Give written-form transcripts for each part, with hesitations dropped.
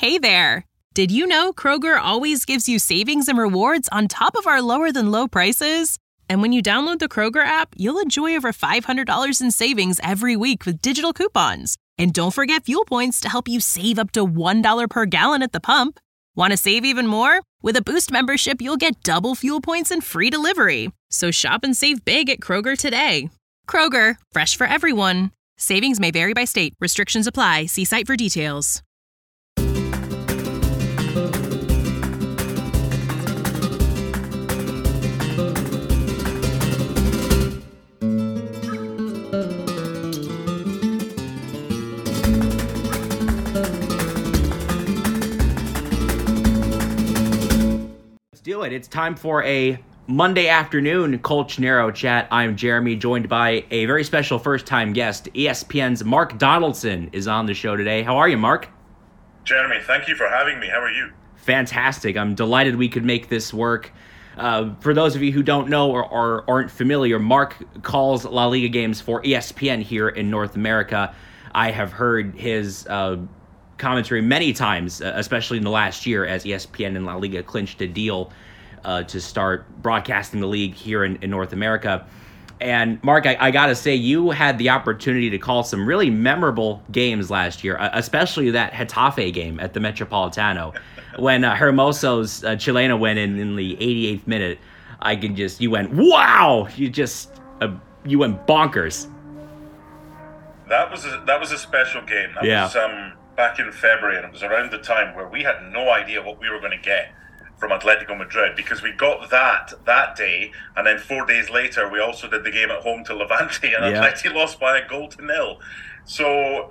Hey there! Did you know Kroger always gives you savings and rewards on top of our lower-than-low prices? And when you download the Kroger app, you'll enjoy over $500 in savings every week with digital coupons. And don't forget fuel points to help you save up to $1 per gallon at the pump. Want to save even more? With a Boost membership, you'll get double fuel points and free delivery. So shop and save big at Kroger today. Kroger, fresh for everyone. Savings may vary by state. Restrictions apply. See site for details. Do it. It's time for a Monday afternoon Colchonero chat. I'm Jeremy, joined by a very special first-time guest. ESPN's Mark Donaldson is on the show today. How are you, Mark? Jeremy, thank you for having me. How are you? Fantastic. I'm delighted we could make this work. For those of you who don't know or aren't familiar, Mark calls La Liga games for ESPN here in North America. I have heard his commentary many times, especially in the last year, as ESPN and La Liga clinched a deal to start broadcasting the league here in North America. And Mark, I gotta say, you had the opportunity to call some really memorable games last year, especially that Getafe game at the Metropolitano, when Hermoso's Chilena went in the 88th minute. You went, wow! You went bonkers. That was a special game. That was back in February, and it was around the time where we had no idea what we were going to get from Atletico Madrid, because we got that day, and then 4 days later we also did the game at home to Levante, and Atleti lost by 1-0. So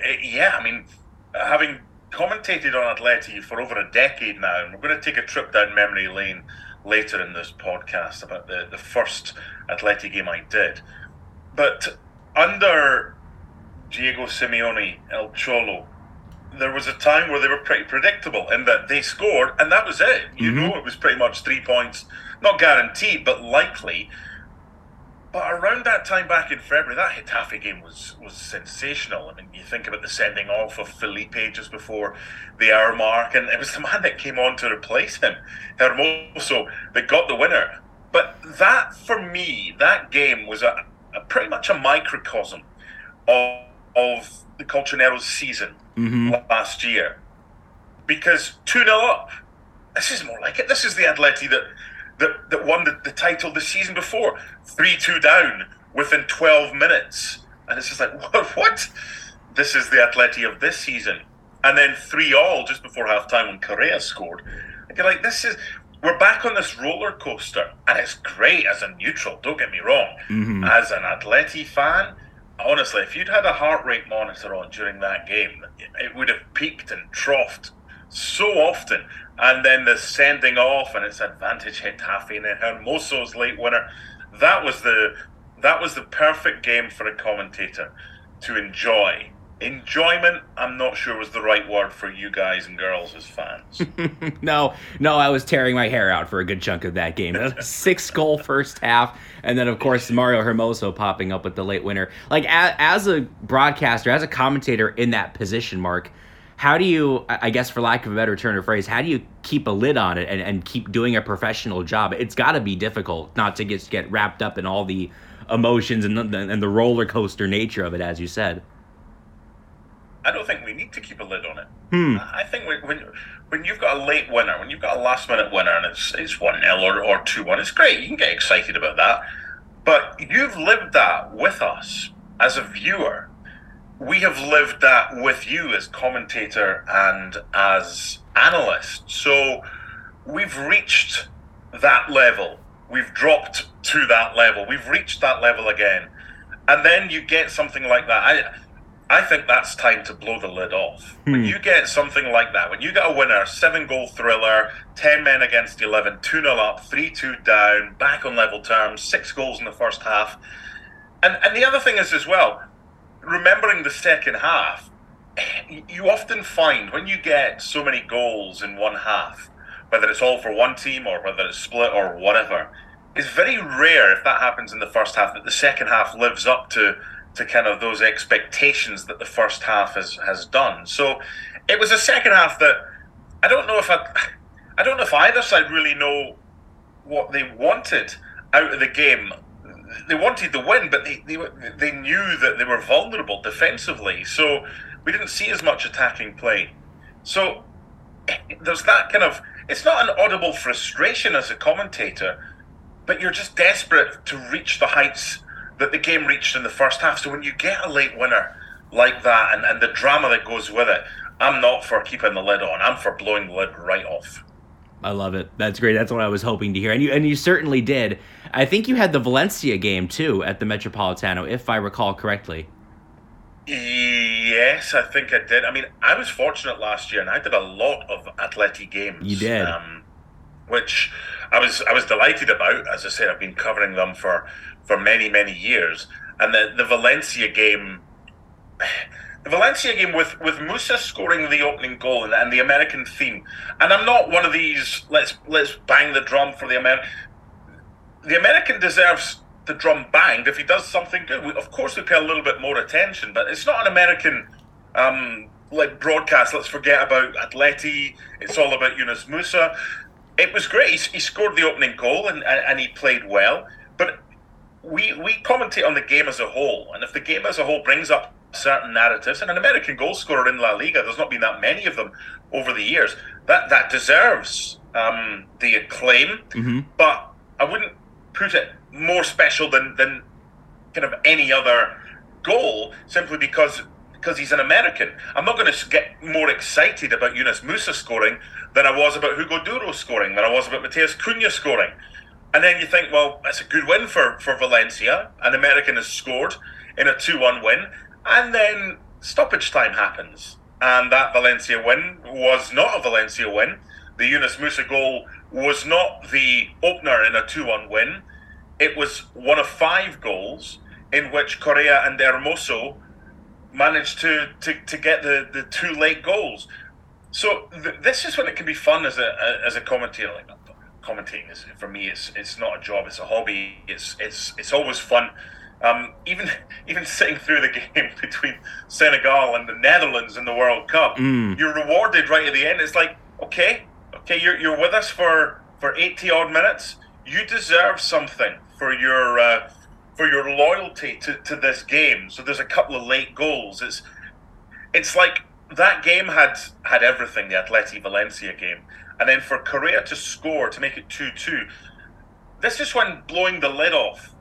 having commentated on Atleti for over a decade now, and we're going to take a trip down memory lane later in this podcast about the first Atleti game I did. But under Diego Simeone, El Cholo, there was a time where they were pretty predictable in that they scored and that was it. You know, it was pretty much 3 points, not guaranteed, but likely. But around that time back in February, that Getafe game was sensational. I mean, you think about the sending off of Felipe just before the hour mark, and it was the man that came on to replace him, Hermoso, that got the winner. But that, for me, that game was a pretty much a microcosm of the Colchoneros season last year, because 2-0 up, this is more like it. This is the Atleti that won the title the season before, 3-2 down within 12 minutes, and it's just like, what? This is the Atleti of this season. And then 3-3 just before half-time when Correa scored. And you're like, we're back on this roller coaster, and it's great as a neutral, don't get me wrong. As an Atleti fan, honestly, if you'd had a heart rate monitor on during that game, it would have peaked and troughed so often. And then the sending off, and it's advantage Getafe, and then Hermoso's late winner. That was the perfect game for a commentator to enjoy. Enjoyment, I'm not sure was the right word for you guys and girls as fans. No, I was tearing my hair out for a good chunk of that game. A 6-goal first half, and then, of course, Mario Hermoso popping up with the late winner. Like, as a broadcaster, as a commentator in that position, Mark, how do you, I guess for lack of a better turn of phrase, how do you keep a lid on it and keep doing a professional job? It's got to be difficult not to get wrapped up in all the emotions and the roller coaster nature of it, as you said. I don't think we need to keep a lid on it. I think when you've got a late winner, when you've got a last-minute winner, and it's 1-0 or 2-1, it's great. You can get excited about that. But you've lived that with us as a viewer. We have lived that with you as commentator and as analyst. So we've reached that level. We've dropped to that level. We've reached that level again. And then you get something like that. I think that's time to blow the lid off. When you get something like that, when you get a winner, 7-goal thriller, 10 men against 11, 2-0 up, 3-2 down, back on level terms, 6 goals in the first half. And the other thing is as well, remembering the second half, you often find when you get so many goals in one half, whether it's all for one team or whether it's split or whatever, it's very rare if that happens in the first half that the second half lives up to kind of those expectations that the first half has done. So it was a second half that I don't know if either side really know what they wanted out of the game. They wanted the win, but they knew that they were vulnerable defensively, so we didn't see as much attacking play. So there's that kind of, it's not an audible frustration as a commentator, but you're just desperate to reach the heights that the game reached in the first half. So when you get a late winner like that and the drama that goes with it, I'm not for keeping the lid on. I'm for blowing the lid right off. I love it. That's great. That's what I was hoping to hear. And you certainly did. I think you had the Valencia game, too, at the Metropolitano, if I recall correctly. Yes, I think I did. I mean, I was fortunate last year, and I did a lot of Atleti games. You did. Which I was delighted about. As I said, I've been covering them for many, many years. And the Valencia game... The Valencia game with Musa scoring the opening goal and the American theme, and I'm not one of these let's bang the drum for the American. The American deserves the drum banged if he does something good. Of course, we pay a little bit more attention, but it's not an American broadcast. Let's forget about Atleti. It's all about Yunus Musa. It was great. He scored the opening goal and he played well, but we commentate on the game as a whole, and if the game as a whole brings up certain narratives, and an American goal scorer in La Liga, there's not been that many of them over the years, that deserves the acclaim, but I wouldn't put it more special than kind of any other goal, simply because he's an American. I'm not going to get more excited about Yunus Musa scoring than I was about Hugo Duro scoring, than I was about Mateus Cunha scoring. And then you think, well, that's a good win for Valencia. An American has scored in a 2-1 win. And then stoppage time happens. And that Valencia win was not a Valencia win. The Yunus Musa goal was not the opener in a 2-1 win. It was one of 5 goals in which Correa and Hermoso managed to get the 2 late goals. So this is when it can be fun as a commentator. Like, commentating is, for me, it's not a job, it's a hobby. It's always fun. Even sitting through the game between Senegal and the Netherlands in the World Cup, you're rewarded right at the end. It's like, okay, you're with us for 80 odd minutes. You deserve something for your loyalty to this game. So there's a couple of late goals. It's like that game had everything, the Atleti Valencia game, and then for Correa to score to make it 2-2. This is when blowing the lid off.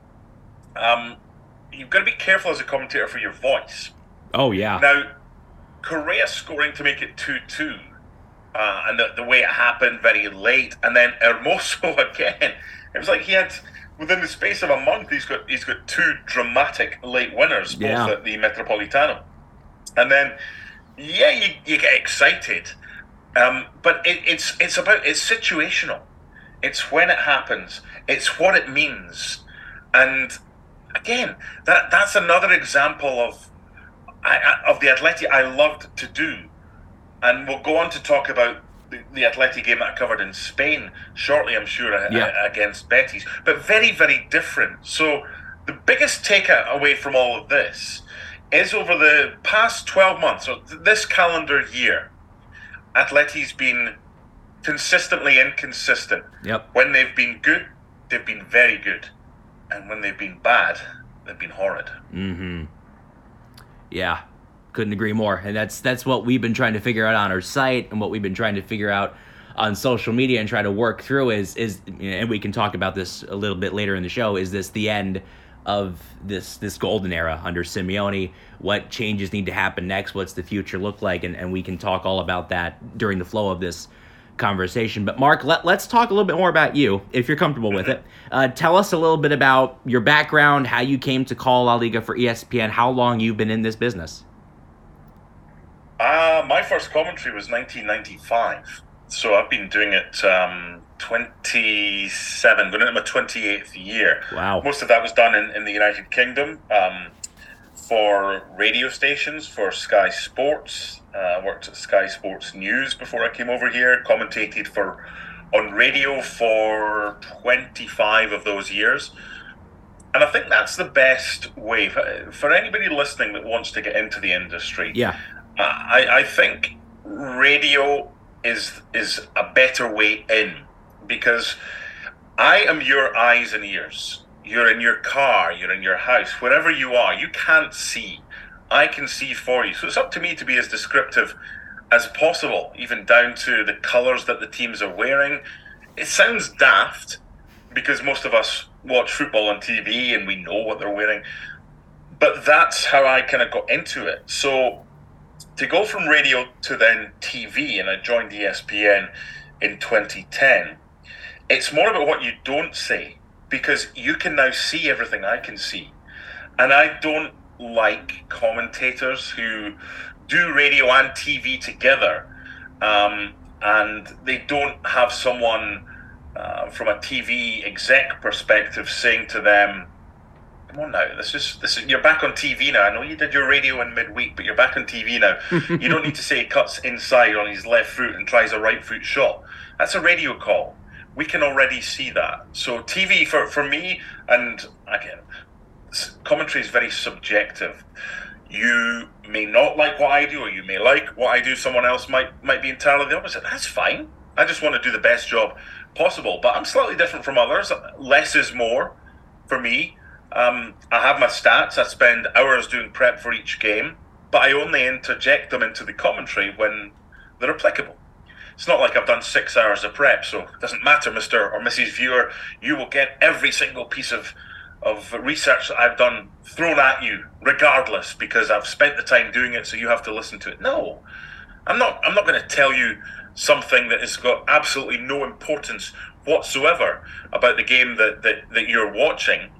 You've got to be careful as a commentator for your voice. Oh, yeah. Now, Correa scoring to make it 2-2, and the way it happened, very late, and then Hermoso again. It was like he had, within the space of a month, he's got 2 dramatic late winners, both at the Metropolitano. And then, you get excited, but it's situational. It's when it happens. It's what it means, and again, that's another example of the Atleti I loved to do. And we'll go on to talk about the Atleti game that I covered in Spain shortly, I'm sure, against Betis. But very, very different. So the biggest takeaway from all of this is over the past 12 months, so this calendar year, Atleti's been consistently inconsistent. Yep. When they've been good, they've been very good. And when they've been bad, they've been horrid. Mm-hmm. Yeah, couldn't agree more. And that's what we've been trying to figure out on our site, and what we've been trying to figure out on social media and try to work through is and we can talk about this a little bit later in the show, is this the end of this golden era under Simeone? What changes need to happen next? What's the future look like? And we can talk all about that during the flow of this conversation. But Mark, let's talk a little bit more about you, if you're comfortable with it. Tell us a little bit about your background, how you came to call La Liga for ESPN, how long you've been in this business. My first commentary was 1995, so I've been doing it 27, going into my 28th year. Wow. Most of that was done in the United Kingdom, for radio stations, for Sky Sports. I worked at Sky Sports News before I came over here, commentated on radio for 25 of those years. And I think that's the best way for anybody listening that wants to get into the industry. Yeah. I think radio is a better way in, because I am your eyes and ears. You're in your car, you're in your house, wherever you are, you can't see. I can see for you. So it's up to me to be as descriptive as possible, even down to the colours that the teams are wearing. It sounds daft because most of us watch football on TV and we know what they're wearing, but that's how I kind of got into it. So to go from radio to then TV, and I joined ESPN in 2010, it's more about what you don't say, because you can now see everything I can see. And I don't like commentators who do radio and TV together, and they don't have someone from a TV exec perspective saying to them, come on now, this is you're back on TV now. I know you did your radio in midweek, but you're back on TV now. You don't need to say he cuts inside on his left foot and tries a right foot shot. That's a radio call. We can already see that. So TV, for me, and again, commentary is very subjective. You may not like what I do, or you may like what I do. Someone else might be entirely the opposite. That's fine. I just want to do the best job possible. But I'm slightly different from others. Less is more for me. I have my stats. I spend hours doing prep for each game, but I only interject them into the commentary when they're applicable. It's not like I've done 6 hours of prep, so it doesn't matter, Mr. or Mrs. Viewer. You will get every single piece of research that I've done thrown at you, regardless, because I've spent the time doing it, so you have to listen to it. No, I'm not going to tell you something that has got absolutely no importance whatsoever about the game that you're watching.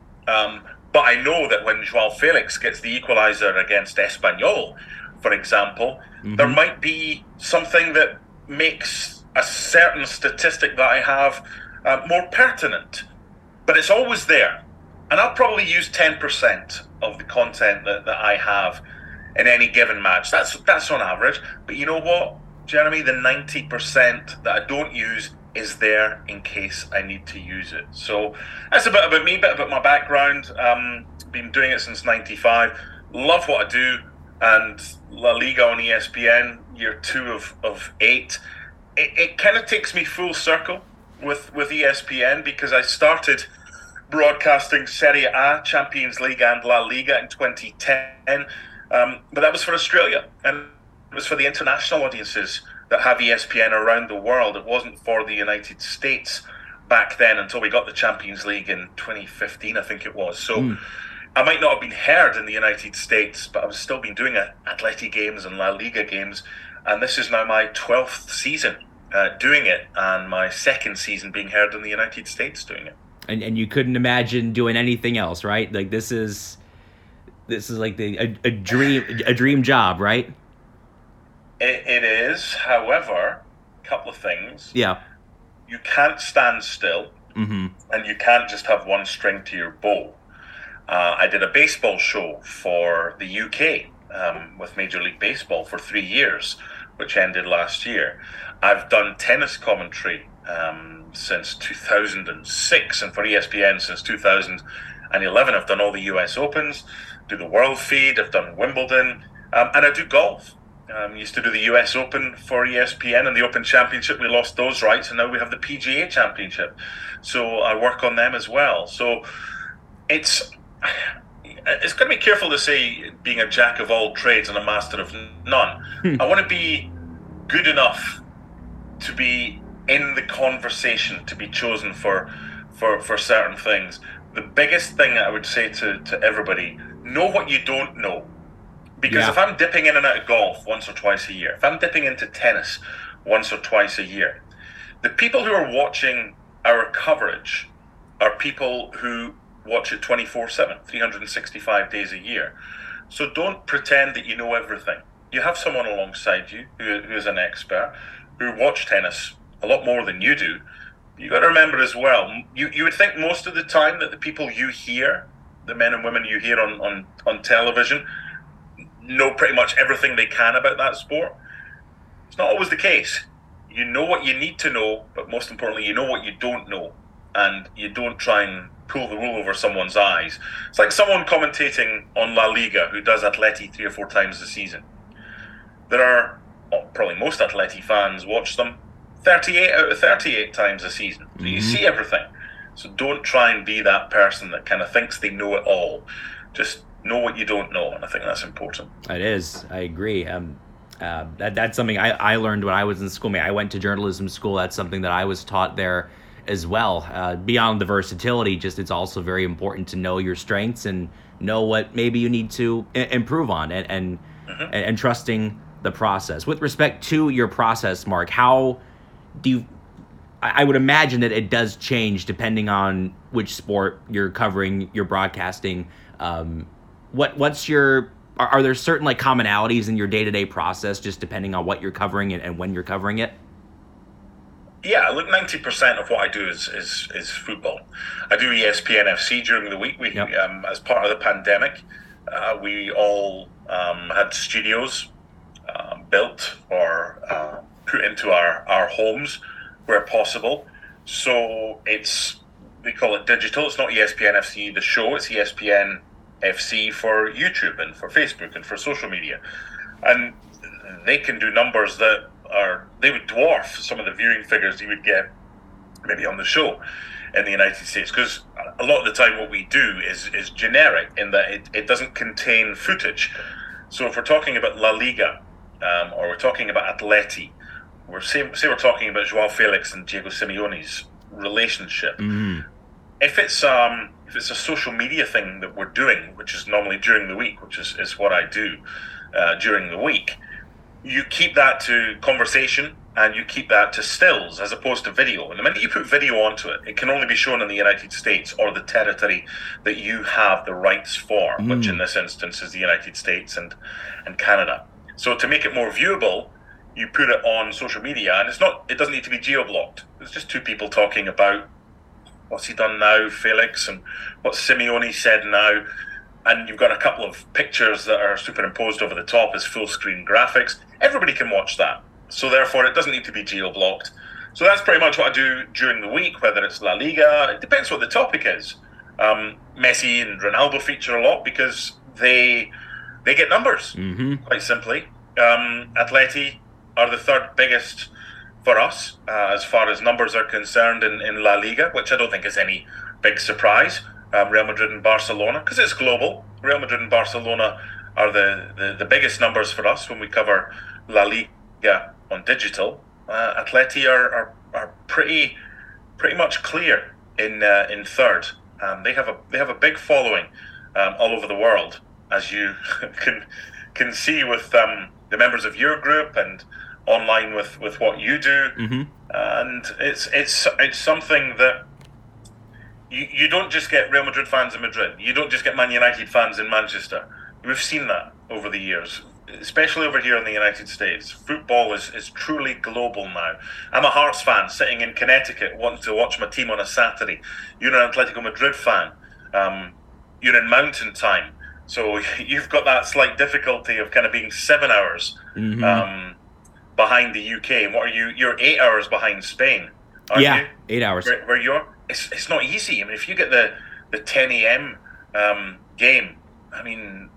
But I know that when João Felix gets the equaliser against Espanyol, for example, there might be something that makes a certain statistic that I have more pertinent. But it's always there. And I'll probably use 10% of the content that I have in any given match. That's on average. But you know what, Jeremy? The 90% that I don't use is there in case I need to use it. So that's a bit about me, a bit about my background. Been doing it since 95. Love what I do. And La Liga on ESPN, year 2 of 8. It kind of takes me full circle with ESPN, because I started broadcasting Serie A, Champions League and La Liga in 2010. But that was for Australia, and it was for the international audiences that have ESPN around the world. It wasn't for the United States back then until we got the Champions League in 2015, I think it was. So I might not have been heard in the United States, but I've still been doing Atleti games and La Liga games. And this is now my 12th season doing it, and my 2nd season being heard in the United States doing it. And you couldn't imagine doing anything else, right? Like this is like a dream job, right? It is. However, a couple of things. Yeah. You can't stand still, and you can't just have one string to your bow. I did a baseball show for the UK with Major League Baseball for 3 years, which ended last year. I've done tennis commentary since 2006, and for ESPN since 2011. I've done all the US Opens, do the World Feed, I've done Wimbledon, and I do golf. Used to do the US Open for ESPN and the Open Championship. We lost those rights, and now we have the PGA Championship. So I work on them as well. So it's got to be careful to say being a jack of all trades and a master of none. I want to be good enough to be in the conversation, to be chosen for certain things. The biggest thing I would say to everybody, know what you don't know. Because if I'm dipping in and out of golf once or twice a year, if I'm dipping into tennis once or twice a year, the people who are watching our coverage are people who watch it 24/7, 365 days a year. So don't pretend that you know everything. You have someone alongside you who is an expert, who watch tennis a lot more than you do. You got to remember as well, you would think most of the time that the people you hear, the men and women you hear on television, know pretty much everything they can about that sport. It's not always the case. You know what you need to know, but most importantly, you know what you don't know, and you don't try and pull the wool over someone's eyes. It's like someone commentating on La Liga who does Atleti 3 or 4 times a season. There are probably most Atleti fans watch them 38 out of 38 times a season. So you see everything. So don't try and be that person that kind of thinks they know it all. Just know what you don't know, and I think that's important. It is. I agree. That's something I learned when I was in school. I went to journalism school. That's something that I was taught there as well. Beyond the versatility, it's also very important to know your strengths and know what maybe you need to improve on, and trusting the process. With respect to your process, Mark, how do you... I would imagine that it does change depending on which sport you're covering, you're broadcasting. What's your... Are there certain commonalities in your day-to-day process just depending on what you're covering and when you're covering it? Yeah, look, 90% of what I do is football. I do ESPN FC during the week. We as part of the pandemic, we all had studios built or put into our homes where possible. So we call it digital. It's not ESPN FC the show. It's ESPN FC for YouTube and for Facebook and for social media, and they can do numbers that they would dwarf some of the viewing figures you would get maybe on the show in the United States, because a lot of the time what we do is generic in that it doesn't contain footage. So if we're talking about La Liga or we're talking about Atleti, say we're talking about Joao Felix and Diego Simeone's relationship. If it's a social media thing that we're doing, which is normally during the week, which is what I do during the week, you keep that to conversation and you keep that to stills as opposed to video. And the minute you put video onto it, it can only be shown in the United States or the territory that you have the rights for, which in this instance is the United States and Canada. So to make it more viewable, you put it on social media, and it doesn't need to be geo-blocked. It's just two people talking about what's he done now, Felix, and what Simeone said now. And you've got a couple of pictures that are superimposed over the top as full screen graphics. Everybody can watch that. So therefore, it doesn't need to be geo-blocked. So that's pretty much what I do during the week, whether it's La Liga. It depends what the topic is. Messi and Ronaldo feature a lot because they get numbers, quite simply. Atleti are the third biggest for us as far as numbers are concerned in La Liga, which I don't think is any big surprise. Real Madrid and Barcelona, because it's global. Real Madrid and Barcelona are the biggest numbers for us when we cover La Liga on digital. Atleti are pretty much clear in third. They have a big following all over the world, as you can see with the members of your group and online with what you do. And it's something that you don't just get Real Madrid fans in Madrid. You don't just get Man United fans in Manchester. We've seen that over the years, especially over here in the United States. Football is truly global now. I'm a Hearts fan sitting in Connecticut wanting to watch my team on a Saturday. You're an Atletico Madrid fan. You're in mountain time. So you've got that slight difficulty of kind of being 7 hours behind the UK. And what are you? You're 8 hours behind Spain, aren't you? 8 hours. Where you are? It's not easy. I mean, if you get the 10 a.m. Game, I mean,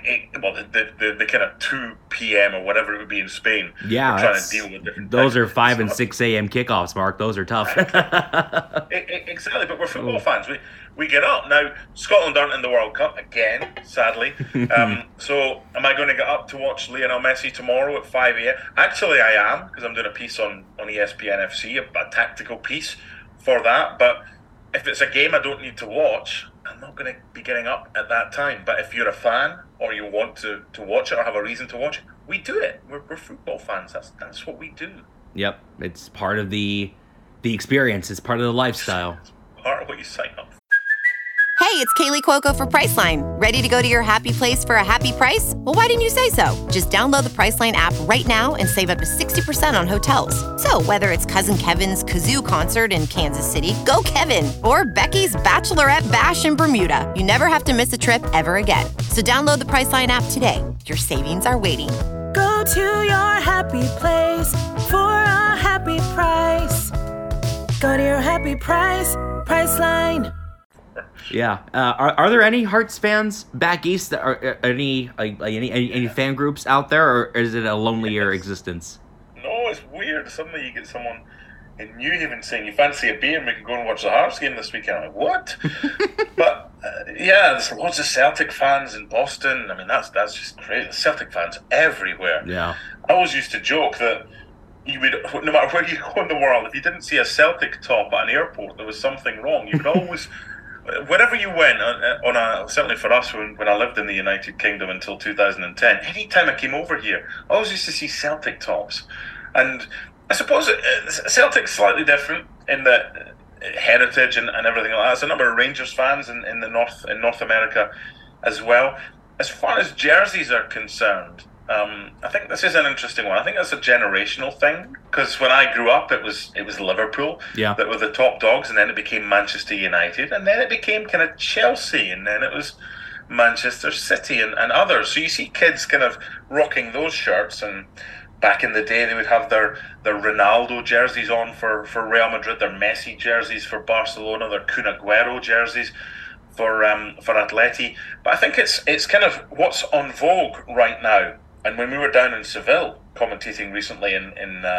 the kind of 2 p.m. or whatever it would be in Spain. Yeah, trying to deal with different those are 5 and 6 a.m. kickoffs, Mark. Those are tough. Exactly, but we're football fans. We get up. Now, Scotland aren't in the World Cup again, sadly. So am I going to get up to watch Lionel Messi tomorrow at 5 a.m.? Actually, I am, because I'm doing a piece on ESPN FC, a tactical piece for that. But if it's a game I don't need to watch, I'm not going to be getting up at that time. But if you're a fan or you want to watch it or have a reason to watch it, we do it. We're football fans. That's what we do. Yep, it's part of the experience. It's part of the lifestyle. It's part of what you sign up for. Hey, it's Kaylee Cuoco for Priceline. Ready to go to your happy place for a happy price? Well, why didn't you say so? Just download the Priceline app right now and save up to 60% on hotels. So whether it's Cousin Kevin's Kazoo Concert in Kansas City, go Kevin, or Becky's Bachelorette Bash in Bermuda, you never have to miss a trip ever again. So download the Priceline app today. Your savings are waiting. Go to your happy place for a happy price. Go to your happy price, Priceline. Yeah. Are there any Hearts fans back east? That are any fan groups out there, or is it a lonelier existence? No, it's weird. Suddenly you get someone in New Haven saying, "You fancy a beer and we can go and watch the Hearts game this weekend?" I'm like, what? But yeah, there's lots of Celtic fans in Boston. I mean, that's just crazy. There's Celtic fans everywhere. Yeah. I always used to joke that you would, no matter where you go in the world, if you didn't see a Celtic top at an airport, there was something wrong. You would always, wherever you went, certainly for us when I lived in the United Kingdom until 2010, any time I came over here, I always used to see Celtic tops. And I suppose Celtic's slightly different in the heritage and everything like that. There's a number of Rangers fans in North America as well. As far as jerseys are concerned, I think this is an interesting one. I think that's a generational thing, because when I grew up, it was Liverpool that were the top dogs, and then it became Manchester United, and then it became kind of Chelsea, and then it was Manchester City and others. So you see kids kind of rocking those shirts, and back in the day they would have their Ronaldo jerseys on for Real Madrid, their Messi jerseys for Barcelona, their Kun Aguero jerseys for Atleti. But I think it's kind of what's on vogue right now. And when we were down in Seville commentating recently on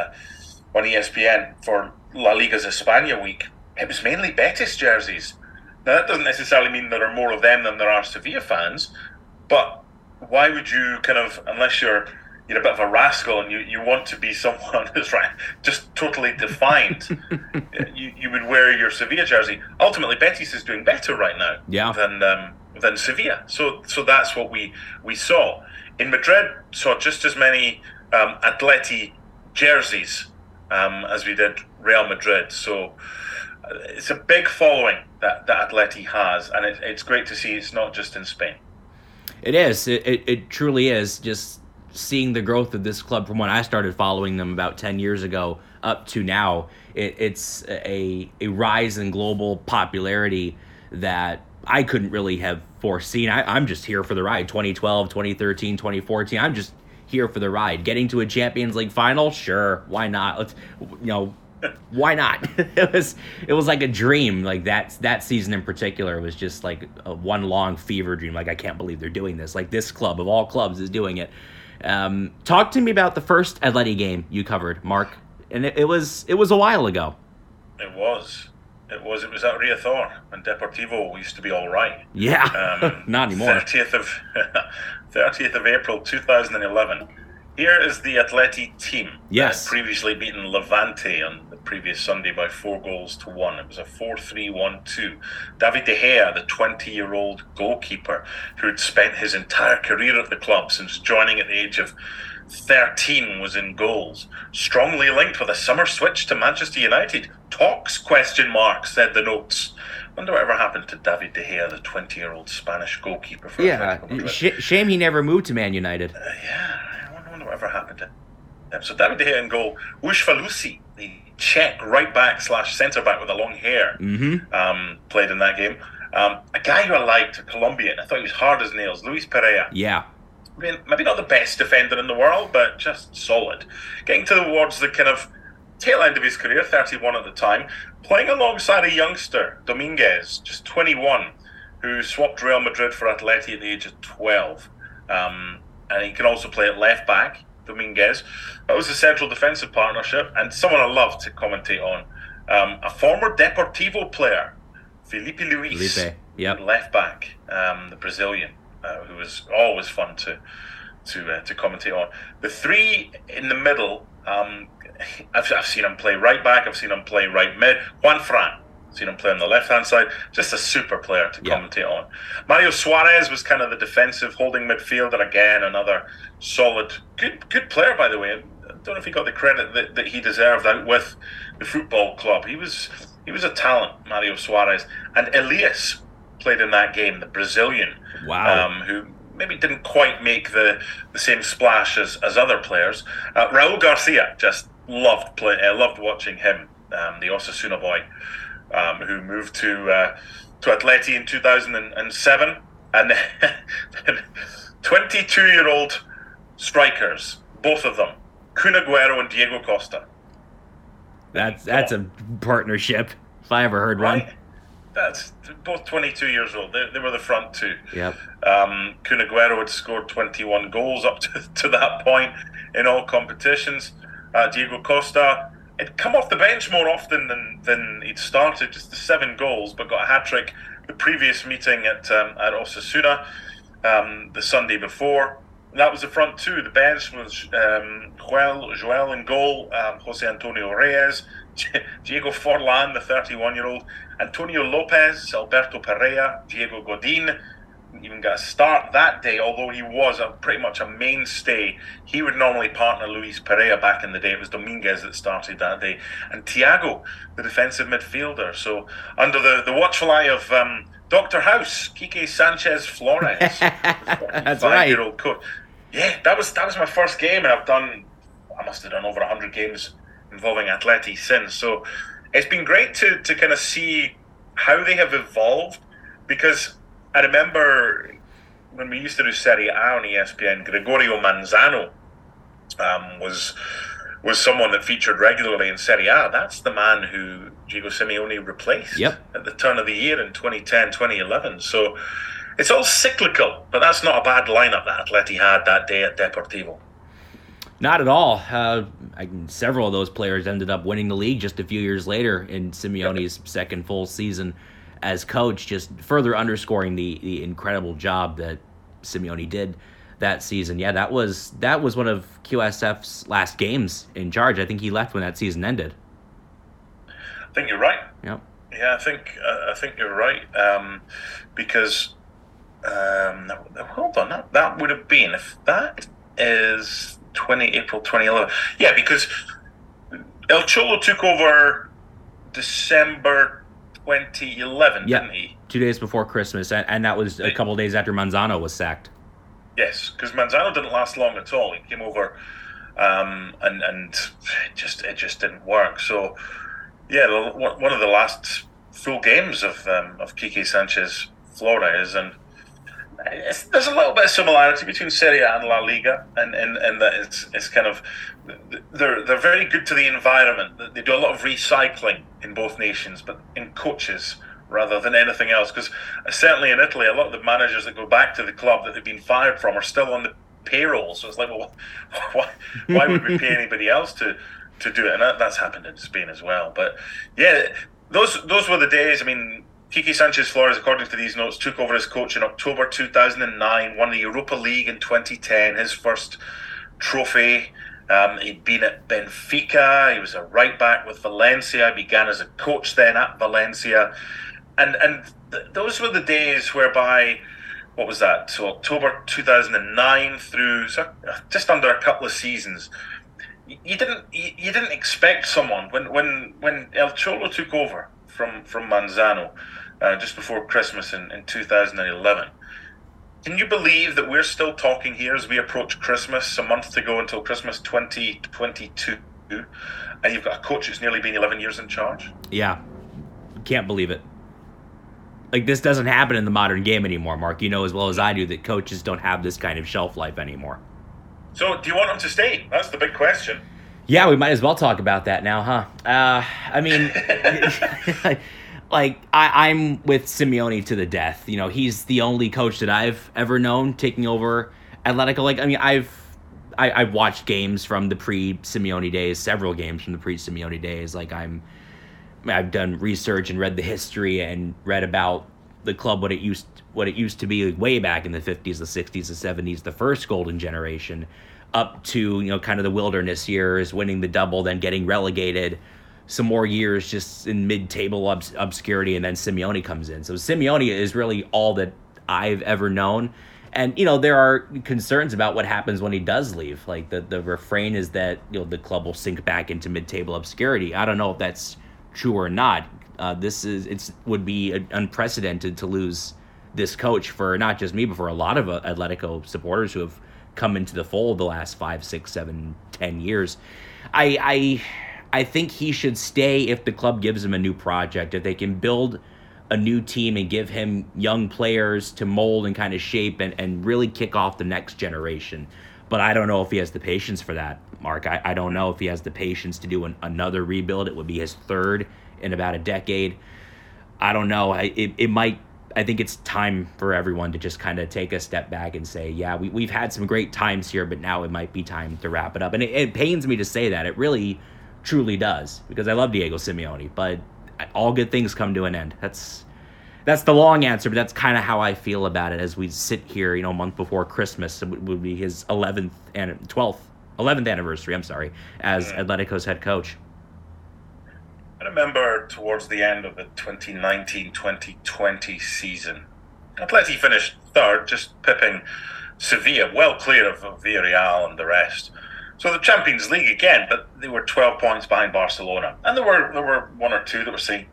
ESPN for La Liga's España week, it was mainly Betis jerseys. Now that doesn't necessarily mean there are more of them than there are Sevilla fans, but why would you kind of, unless you're a bit of a rascal and you want to be someone who's just totally defined, you would wear your Sevilla jersey. Ultimately, Betis is doing better right now than Sevilla. So that's what we saw. In Madrid, saw just as many Atleti jerseys as we did Real Madrid. So it's a big following that Atleti has, and it's great to see it's not just in Spain. It is. It truly is. Just seeing the growth of this club from when I started following them about 10 years ago up to now, it's a rise in global popularity that I couldn't really have foreseen. I'm just here for the ride. 2012, 2013, 2014. I'm just here for the ride. Getting to a Champions League final, sure, why not? Why not? It was like a dream. Like that season in particular was just like a one long fever dream. Like, I can't believe they're doing this. Like, this club of all clubs is doing it. Talk to me about the first Atleti game you covered, Mark. And it was a while ago. It was at Riazor, and Deportivo used to be all right. Yeah, not anymore. 30th of April 2011. Here is the Atleti team. Yes. Previously beaten Levante on the previous Sunday by 4-1. It was a 4-3-1-2. David De Gea, the 20-year-old goalkeeper who had spent his entire career at the club since joining at the age of 13, was in goals. Strongly linked with a summer switch to Manchester United. Talks, ? Said the notes. Wonder whatever happened to David De Gea, the 20-year-old Spanish goalkeeper for Atletico Madrid. Shame he never moved to Man United. I wonder whatever happened to him. So David De Gea in goal. Ushfalusi, the Czech right back / centre back with the long hair, played in that game. A guy who I liked, a Colombian, I thought he was hard as nails, Luis Pereira. Yeah. I mean, maybe not the best defender in the world, but just solid. Getting towards the kind of tail end of his career, 31 at the time, playing alongside a youngster, Dominguez, just 21, who swapped Real Madrid for Atleti at the age of 12. And he can also play at left back, Dominguez. That was a central defensive partnership, and someone I love to commentate on. A former Deportivo player, Felipe Luis, left back, the Brazilian. Who was always fun to commentate on. The three in the middle, I've seen him play right back, I've seen him play right mid. Juan Fran, seen him play on the left-hand side. Just a super player to commentate on. Mario Suarez was kind of the defensive holding midfielder, again, another solid, good player, by the way. I don't know if he got the credit that he deserved out with the football club. He was a talent, Mario Suarez. And Elias played in that game, the Brazilian. Wow. Who maybe didn't quite make the same splash as other players. Raul Garcia, just loved watching him, the Osasuna boy, who moved to Atleti in 2007, and 22-year-old strikers, both of them, Kun Aguero and Diego Costa. That's a partnership, if I ever heard one. That's both 22 years old. They were the front two. Yep. Kun Aguero had scored 21 goals up to that point in all competitions. Diego Costa had come off the bench more often than he'd started, just the 7 goals, but got a hat-trick the previous meeting at Osasuna the Sunday before. And that was the front two. The bench was Joel in goal, Jose Antonio Reyes, Diego Forlan, the 31-year-old, Antonio Lopez, Alberto Pereira, Diego Godin. Even got a start that day, although he was pretty much a mainstay. He would normally partner Luis Pereira back in the day. It was Dominguez that started that day. And Thiago, the defensive midfielder. So under the watchful eye of Dr. House, Quique Sanchez Flores, that's right, 5-year-old coach. Yeah, that was my first game, and I must have done over 100 games involving Atleti since. So it's been great to kind of see how they have evolved, because I remember when we used to do Serie A on ESPN, Gregorio Manzano was someone that featured regularly in Serie A. That's the man who Diego Simeone replaced at the turn of the year in 2010, 2011. So it's all cyclical, but that's not a bad lineup that Atleti had that day at Deportivo. Not at all. Several of those players ended up winning the league just a few years later in Simeone's second full season as coach, just further underscoring the incredible job that Simeone did that season. Yeah, that was one of QSF's last games in charge. I think he left when that season ended. I think you're right. Yep. Yeah, I think you're right. Because hold on, that would have been, if that is April 2011. Yeah, because El Cholo took over December 2011, didn't he? 2 days before Christmas, and that was a couple of days after Manzano was sacked. Yes, because Manzano didn't last long at all. He came over, and it just didn't work. So, yeah, one of the last full games of Quique Sanchez Flores, and there's a little bit of similarity between Serie A and La Liga, and that it's kind of they're very good to the environment. They do a lot of recycling in both nations, but in coaches rather than anything else. Because certainly in Italy, a lot of the managers that go back to the club that they've been fired from are still on the payroll. So it's like, well, why would we pay anybody else to do it? And that's happened in Spain as well. But yeah, those were the days. I mean, Quique Sanchez Flores, according to these notes, took over as coach in October 2009, won the Europa League in 2010, his first trophy. He'd been at Benfica, he was a right-back with Valencia, began as a coach then at Valencia. And those were the days whereby, what was that? So October 2009 through just under a couple of seasons. You didn't expect someone, when El Cholo took over from Manzano just before Christmas in 2011. Can you believe that we're still talking here as we approach Christmas, a month to go until Christmas 2022, and you've got a coach who's nearly been 11 years in charge? Yeah, can't believe it. Like, this doesn't happen in the modern game anymore, Mark. You know as well as I do that coaches don't have this kind of shelf life anymore. So, do you want him to stay? That's the big question. Yeah, we might as well talk about that now, huh? I mean, like, I'm with Simeone to the death. You know, he's the only coach that I've ever known taking over Atletico. Like, I mean, I've watched games from the pre-Simeone days, several games from the pre-Simeone days. Like, I've done research and read the history and read about the club, what it used to be, like, way back in the 50s, the 60s, the 70s, the first golden generation, up to, you know, kind of the wilderness years, winning the double, then getting relegated, some more years just in mid-table obscurity, and then Simeone comes in. So Simeone is really all that I've ever known. And, you know, there are concerns about what happens when he does leave. Like, the refrain is that, you know, the club will sink back into mid-table obscurity. I don't know if that's true or not. Would be unprecedented to lose this coach for not just me, but for a lot of Atletico supporters who have come into the fold the last 5, 6, 7, 10 years. I think he should stay if the club gives him a new project, if they can build a new team and give him young players to mold and kind of shape and really kick off the next generation. But I don't know if he has the patience for that, Mark. I don't know if he has the patience to do another rebuild. It would be his third in about a decade. I don't know. I think it's time for everyone to just kind of take a step back and say, yeah, we've had some great times here, but now it might be time to wrap it up. And it pains me to say that. It really, truly does, because I love Diego Simeone, but all good things come to an end. That's the long answer, but that's kind of how I feel about it as we sit here, a month before Christmas. It would be his 11th anniversary, as Atletico's head coach. I remember towards the end of the 2019-2020 season, Atleti finished third, just pipping Sevilla, well clear of Villarreal and the rest. So the Champions League again, but they were 12 points behind Barcelona. And there were one or two that were saying,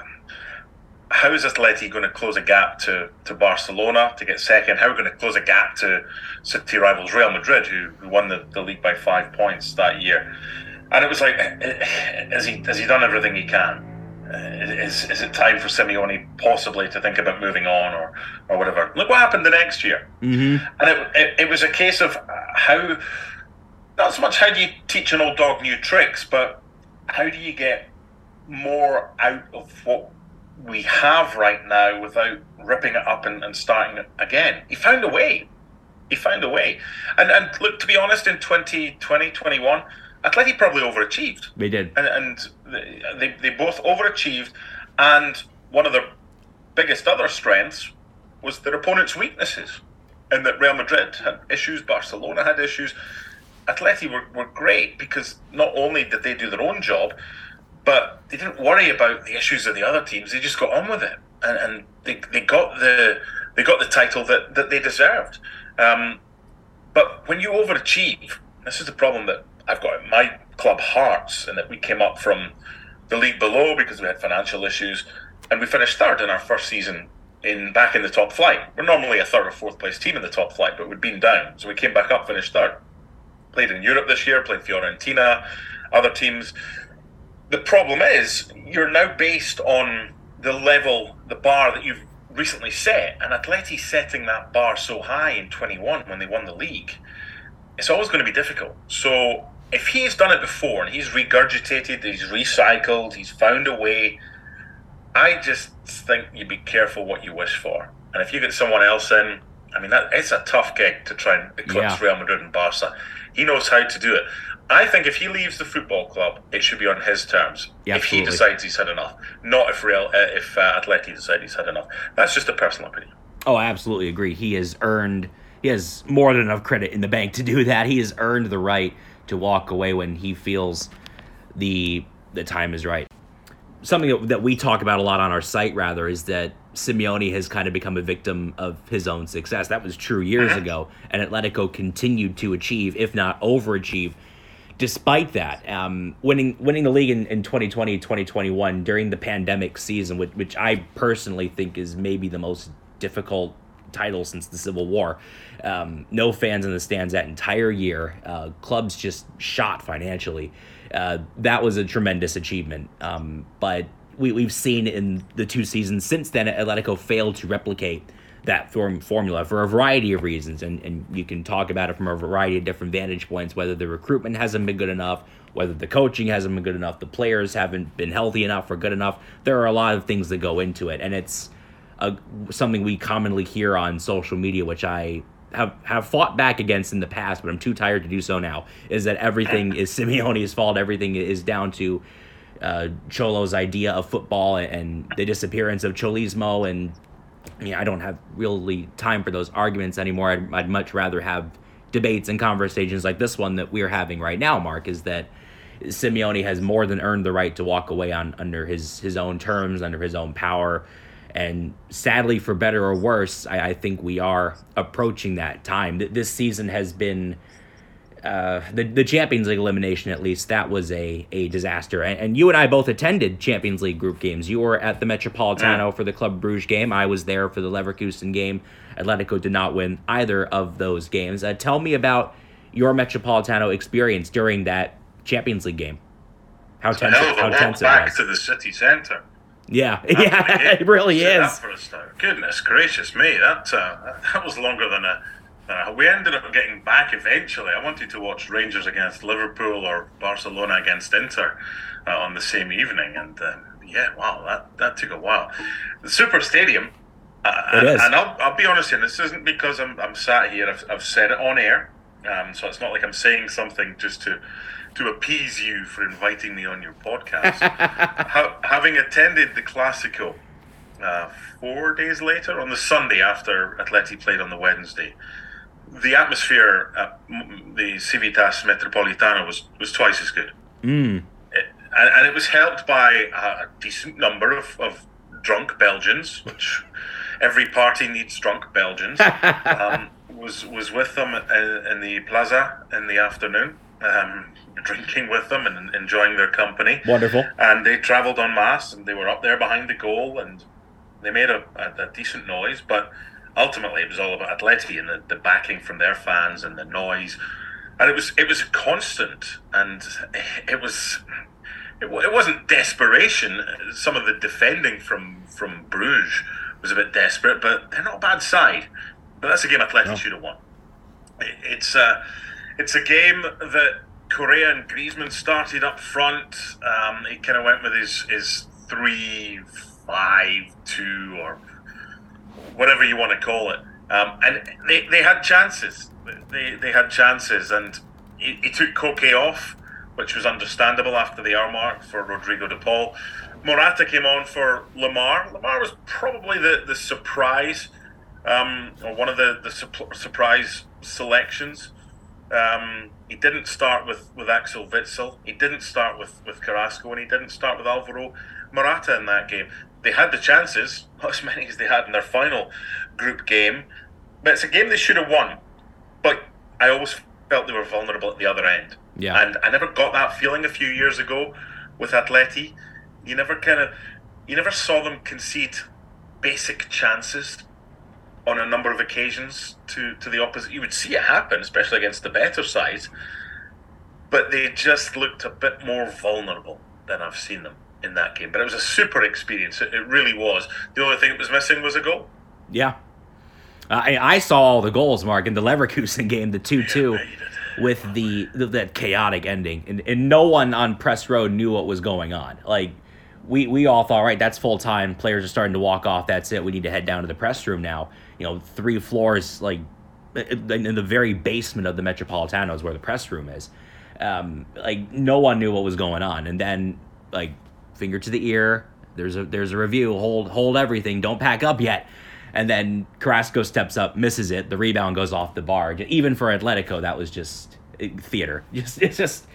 how is Atleti going to close a gap to Barcelona to get second? How are we going to close a gap to City rivals Real Madrid, who won the league by 5 points that year? And it was like, has he done everything he can? Is it time for Simeone possibly to think about moving on or whatever? Look what happened the next year. Mm-hmm. And it was a case of how, not so much how do you teach an old dog new tricks, but how do you get more out of what we have right now without ripping it up and starting it again? He found a way. And look, to be honest, in 2020-21, Atleti probably overachieved. They did. And they both overachieved. And one of their biggest other strengths was their opponents' weaknesses. And that Real Madrid had issues, Barcelona had issues. Atleti were great because not only did they do their own job, but they didn't worry about the issues of the other teams. They just got on with it. And they got the title that they deserved. But when you overachieve, this is the problem that I've got in my club, Hearts, and that we came up from the league below because we had financial issues, and we finished third in our first season back in the top flight. We're normally a third or fourth place team in the top flight, but we'd been down. So we came back up, finished third. Played in Europe this year, played Fiorentina, other teams. The problem is, you're now based on the level, the bar that you've recently set, and Atleti setting that bar so high in 21 when they won the league, it's always going to be difficult. So if he's done it before and he's regurgitated, he's recycled, he's found a way, I just think you be careful what you wish for. And if you get someone else in, I mean, it's a tough gig to try and eclipse Real Madrid and Barca. He knows how to do it. I think if he leaves the football club, it should be on his terms. Yeah, if he decides he's had enough, not if Atleti decide he's had enough. That's just a personal opinion. Oh, I absolutely agree. He has more than enough credit in the bank to do that. He has earned the right to walk away when he feels the time is right. Something that we talk about a lot on our site, rather, is that Simeone has kind of become a victim of his own success. That was true years ago, and Atletico continued to achieve, if not overachieve, despite that. Winning the league in 2020, 2021 during the pandemic season, which I personally think is maybe the most difficult title since the Civil War. No fans in the stands that entire year. Clubs just shot financially. That was a tremendous achievement. But we've seen in the 2 seasons since then, Atletico failed to replicate that formula for a variety of reasons. And you can talk about it from a variety of different vantage points, whether the recruitment hasn't been good enough, whether the coaching hasn't been good enough, the players haven't been healthy enough or good enough. There are a lot of things that go into it. And it's something we commonly hear on social media, which I have fought back against in the past, but I'm too tired to do so now, is that everything is Simeone's fault. Everything is down to Cholo's idea of football and the disappearance of Cholismo. And I don't have really time for those arguments anymore. I'd much rather have debates and conversations like this one that we're having right now, Mark, is that Simeone has more than earned the right to walk away under his own terms, under his own power. And sadly, for better or worse, I think we are approaching that time. This season has been the Champions League elimination, at least, that was a disaster. And you and I both attended Champions League group games. You were at the Metropolitano for the Club Brugge game. I was there for the Leverkusen game. Atletico did not win either of those games. Tell me about your Metropolitano experience during that Champions League game. How tense it was. Back to the city centre. Yeah, it really is. That for a start. Goodness gracious me, that was longer than We ended up getting back eventually. I wanted to watch Rangers against Liverpool or Barcelona against Inter on the same evening, and that took a while. The Super Stadium, it is. And I'll be honest, and this isn't because I'm sat here. I've said it on air, so it's not like I'm saying something just to appease you for inviting me on your podcast. Having attended the Clásico 4 days later, on the Sunday after Atleti played on the Wednesday, the atmosphere at the Civitas Metropolitano was twice as good. And it was helped by a decent number of drunk Belgians, which every party needs drunk Belgians. Was with them in the plaza in the afternoon, drinking with them and enjoying their company. Wonderful. And they travelled en masse, and they were up there behind the goal, and they made a decent noise, but ultimately it was all about Atleti and the backing from their fans and the noise. And it was a constant, and it wasn't desperation. Some of the defending from Bruges was a bit desperate, but they're not a bad side. But that's a game Atleti should have won. It's a game that Correa and Griezmann started up front. He kind of went with his 3-5-2 or whatever you want to call it. And they had chances. They had chances, and he took Koke off, which was understandable after the hour mark for Rodrigo de Paul. Morata came on for Lemar. Lemar was probably the surprise, or one of the surprise selections. He didn't start with Axel Witsel. He didn't start with Carrasco, and he didn't start with Alvaro Morata in that game. They had the chances, not as many as they had in their final group game, but it's a game they should have won. But I always felt they were vulnerable at the other end. Yeah. And I never got that feeling a few years ago with Atleti. You never saw them concede basic chances on a number of occasions to the opposite. You would see it happen, especially against the better sides, but they just looked a bit more vulnerable than I've seen them in that game. But it was a super experience. It really was. The only thing that was missing was a goal. Yeah. I saw all the goals, Mark, in the Leverkusen game, the 2-2, with that chaotic ending. And no one on Press Road knew what was going on. Like, we all thought, right, that's full time. Players are starting to walk off. That's it. We need to head down to the press room now. 3 floors, like, in the very basement of the Metropolitano is where the press room is. Like, no one knew what was going on. And then, like, finger to the ear, there's a review. Hold everything. Don't pack up yet. And then Carrasco steps up, misses it. The rebound goes off the bar. Even for Atletico, that was just theater. It's just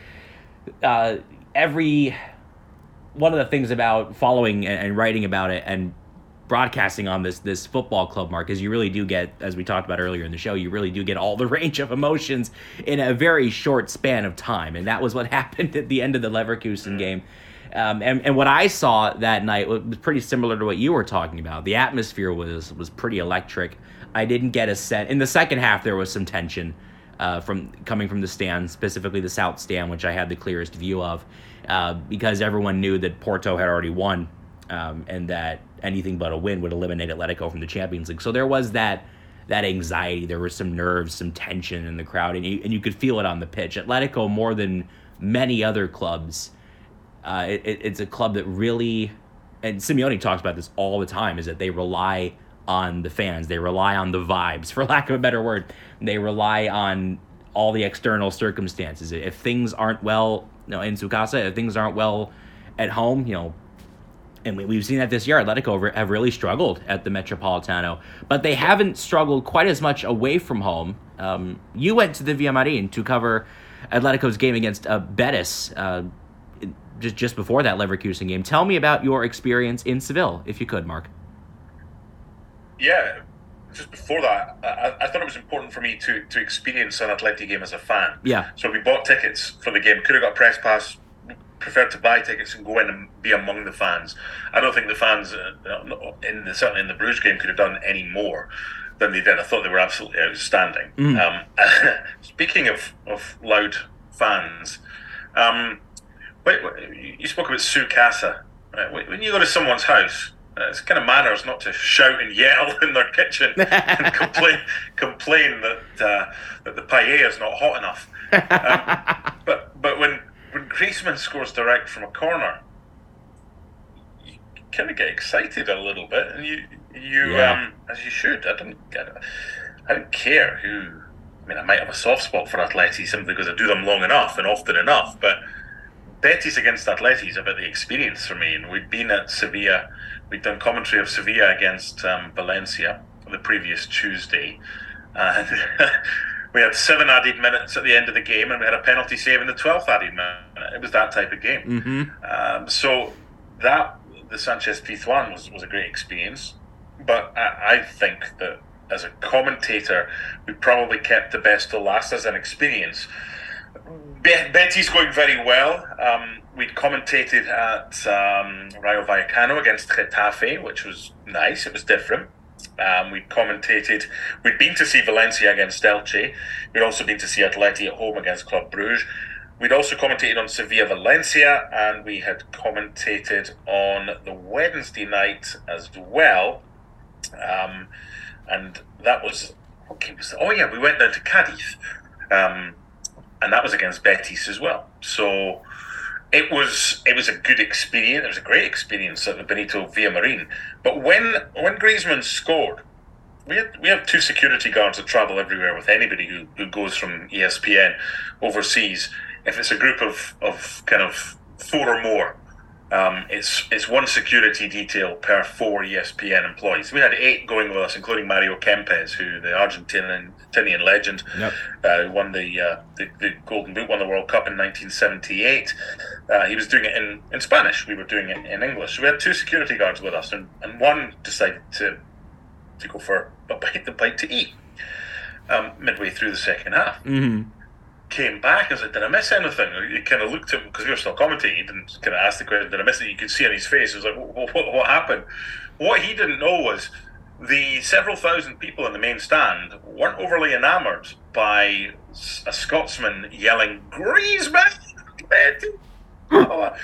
every one of the things about following and writing about it and broadcasting on this football club, Mark, is you really do get, as we talked about earlier in the show, you really do get all the range of emotions in a very short span of time. And that was what happened at the end of the Leverkusen game. And what I saw that night was pretty similar to what you were talking about. The atmosphere was pretty electric. I didn't get a sense. In the second half, there was some tension coming from the stand, specifically the south stand, which I had the clearest view of, because everyone knew that Porto had already won, and that anything but a win would eliminate Atletico from the Champions League. So there was that anxiety. There was some nerves, some tension in the crowd, and you could feel it on the pitch. Atletico, more than many other clubs, it's a club that really, and Simeone talks about this all the time, is that they rely on the fans. They rely on the vibes, for lack of a better word. They rely on all the external circumstances. If things aren't well, in Tsukasa, if things aren't well at home, and we've seen that this year, Atletico have really struggled at the Metropolitano, but they haven't struggled quite as much away from home. You went to the Villamarín to cover Atletico's game against Betis, just before that Leverkusen game. Tell me about your experience in Seville, if you could, Mark. Yeah, just before that, I thought it was important for me to experience an Atleti game as a fan. Yeah. So we bought tickets for the game. Could have got a press pass. Preferred to buy tickets and go in and be among the fans. I don't think the fans, certainly in the Bruges game, could have done any more than they did. I thought they were absolutely outstanding. Speaking of loud fans, you spoke about Tsukasa. Right? When you go to someone's house, it's kind of manners not to shout and yell in their kitchen and complain that the paella is not hot enough. But when Griezmann scores direct from a corner, you kind of get excited a little bit, and you as you should. I don't care who. I mean, I might have a soft spot for Atleti simply because I do them long enough and often enough, but Betis against Atleti is about the experience for me. And we'd been at Sevilla. We'd done commentary of Sevilla against Valencia the previous Tuesday. And we had 7 added minutes at the end of the game, and we had a penalty save in the 12th added minute. It was that type of game. Mm-hmm. So the Sanchez Pizjuan was a great experience. But I think that as a commentator, we probably kept the best to last as an experience. Betis going very well. We'd commentated at Rayo Vallecano against Getafe, which was nice. It was different. We'd been to see Valencia against Elche. We'd also been to see Atleti at home against Club Brugge. We'd also commentated on Sevilla Valencia, and we had commentated on the Wednesday night as well. And that was, we went down to Cadiz. And that was against Betis as well. So it was a good experience. It was a great experience at the Benito Villamarin. But when Griezmann scored, we have 2 security guards that travel everywhere with anybody who goes from ESPN overseas. If it's a group of kind of 4 or more, it's 1 security detail per 4 ESPN employees. We had 8 going with us, including Mario Kempes, who the Argentinian legend, who won the Golden Boot, won the World Cup in 1978. He was doing it in Spanish. We were doing it in English. So we had 2 security guards with us, and one decided to go for a bite to eat midway through the second half. Mm-hmm. Came back and said, "Did I miss anything?" He kind of looked at him because we were still commentating. He didn't kind of ask the question, "Did I miss it?" You could see on his face. It was like, "What happened?" What he didn't know was the several thousand people in the main stand weren't overly enamoured by a Scotsman yelling, "Griezmann!" And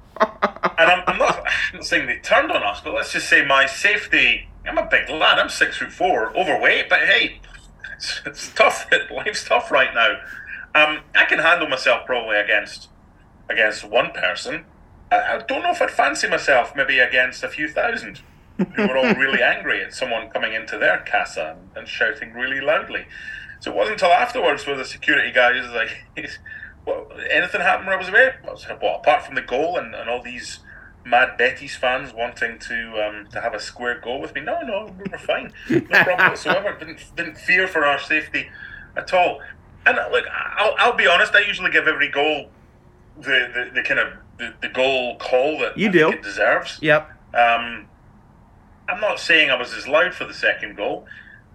I'm not saying they turned on us, but let's just say my safety. I'm a big lad. I'm 6'4", overweight, but hey, it's tough. Life's tough right now. I can handle myself probably against one person. I don't know if I'd fancy myself maybe against a few thousand who were all really angry at someone coming into their casa and shouting really loudly. So it wasn't until afterwards where the security guy was like, "Well, anything happened where I was away?" I was like, "Well, apart from the goal and all these mad Betis fans wanting to have a square goal with me, no, we were fine. No problem whatsoever. Didn't fear for our safety at all." And look, I'll be honest. I usually give every goal the kind of the goal call that I think it deserves. Yep. I'm not saying I was as loud for the second goal.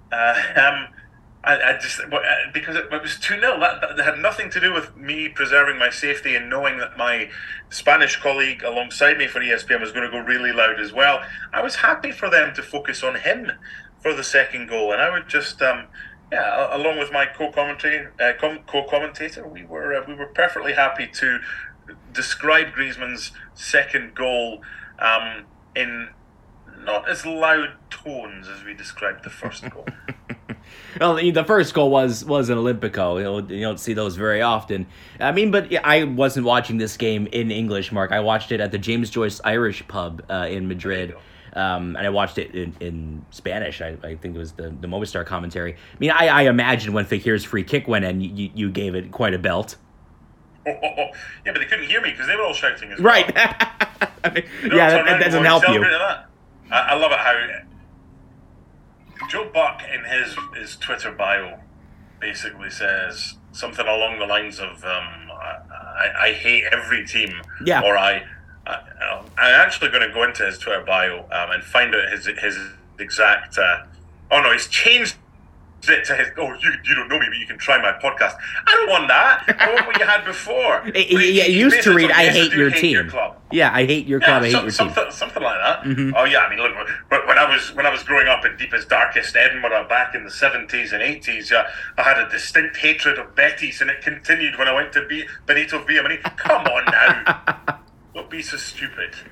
I just because it was 2-0. That had nothing to do with me preserving my safety and knowing that my Spanish colleague alongside me for ESPN was going to go really loud as well. I was happy for them to focus on him for the second goal, and I would just. Along with my co-commentator, we were perfectly happy to describe Griezmann's second goal in not as loud tones as we described the first goal. Well, the first goal was an Olympico. You don't see those very often. I mean, but I wasn't watching this game in English, Mark. I watched it at the James Joyce Irish pub in Madrid. And I watched it in Spanish. I think it was the Movistar commentary. I mean, I imagine when Fekir's free kick went in, you gave it quite a belt. Yeah, but they couldn't hear me because they were all shouting as well. Right. I mean, that doesn't help you. I love it how Joe Buck in his Twitter bio basically says something along the lines of, I hate every team. Yeah. Or I'm actually going to go into his Twitter bio and find out his exact. He's changed it to his. Oh, you don't know me, but you can try my podcast. I don't want that. I want what you had before. It used to read, "I hate your team." Your club. Yeah, I hate your club. I hate your team. Something like that. Mm-hmm. Oh yeah, I mean, look, when I was growing up in deepest, darkest Edinburgh back in the 70s and 80s, I had a distinct hatred of Betis, and it continued when I went to Benito Villamarin. Come on now. Don't be so stupid.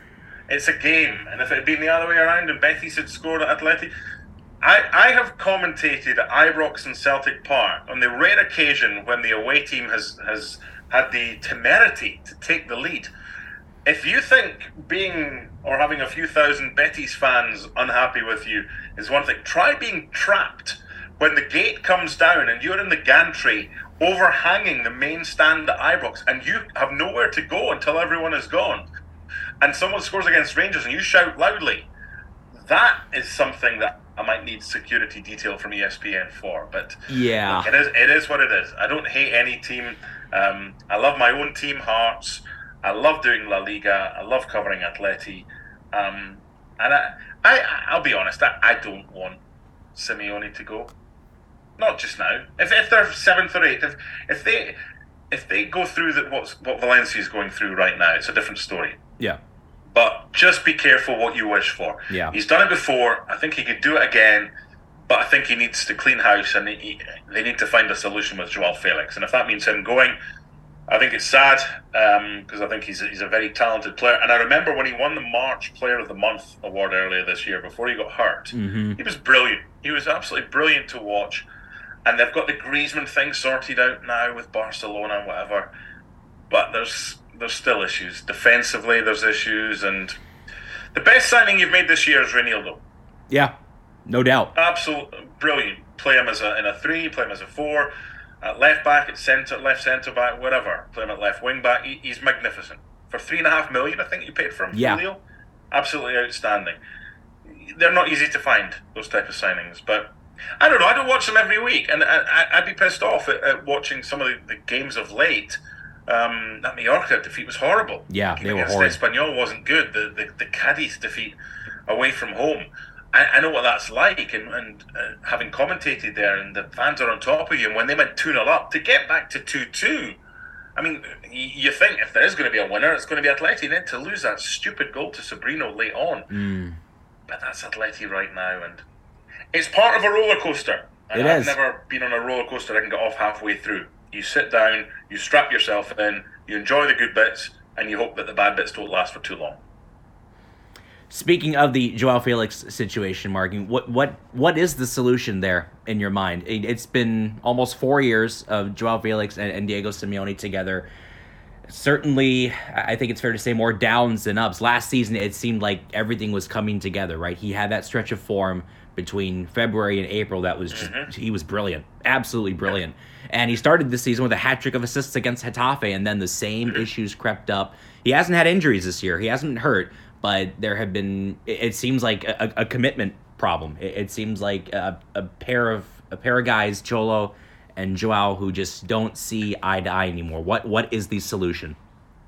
It's a game, and if it had been the other way around and Betis had scored at Atleti, I have commentated at Ibrox and Celtic Park on the rare occasion when the away team has had the temerity to take the lead. If you think being or having a few thousand Betis fans unhappy with you is one thing, try being trapped when the gate comes down and you're in the gantry overhanging the main stand at Ibrox and you have nowhere to go until everyone is gone, and someone scores against Rangers and you shout loudly. That is something that I might need security detail from ESPN for, but yeah, look, it is what it is. I don't hate any team. I love my own team, Hearts. I love doing La Liga. I love covering Atleti. And I'll be honest, I don't want Simeone to go. Not just now. If they're 7th or 8th, if they go through what Valencia is going through right now, it's a different story. Yeah. But just be careful what you wish for. Yeah. He's done it before. I think he could do it again. But I think he needs to clean house, and they need to find a solution with Joao Felix. And if that means him going, I think it's sad, because I think he's a very talented player. And I remember when he won the March Player of the Month award earlier this year, before he got hurt, he was brilliant. He was absolutely brilliant to watch. And they've got the Griezmann thing sorted out now with Barcelona and whatever. But there's still issues. Defensively, there's issues. And the best signing you've made this year is Reinildo. Yeah, no doubt. Absolutely brilliant. Play him in a 3, play him as a 4, at left back, at centre, left centre back, whatever. Play him at left wing back. He's magnificent. For $3.5 million, I think you paid for him. Yeah. Julio. Absolutely outstanding. They're not easy to find, those type of signings. But I don't know. I don't watch them every week. And I'd be pissed off at watching some of the games of late. That Mallorca defeat was horrible. Yeah, they were horrible. Espanyol wasn't good. The Cadiz defeat away from home. I know what that's like, and having commentated there, and the fans are on top of you, and when they went 2-0 up, to get back to 2-2, I mean, you think if there is going to be a winner, it's going to be Atleti, then to lose that stupid goal to Sobrino late on. But that's Atleti right now, and it's part of a roller coaster. And I've never been on a roller coaster I can get off halfway through. You sit down, you strap yourself in, you enjoy the good bits, and you hope that the bad bits don't last for too long. Speaking of the Joao Felix situation, Mark, what is the solution there in your mind? It's been almost 4 years of Joao Felix and Diego Simeone together. Certainly, I think it's fair to say more downs than ups. Last season, it seemed like everything was coming together, right? He had that stretch of form between February and April that was just, he was brilliant, absolutely brilliant. And he started this season with a hat trick of assists against Getafe, and then the same issues crept up. He hasn't had injuries this year. He hasn't been hurt. But there have been, it seems like a commitment problem. It seems like a pair of guys, Cholo and Joao, who just don't see eye to eye anymore. What is the solution?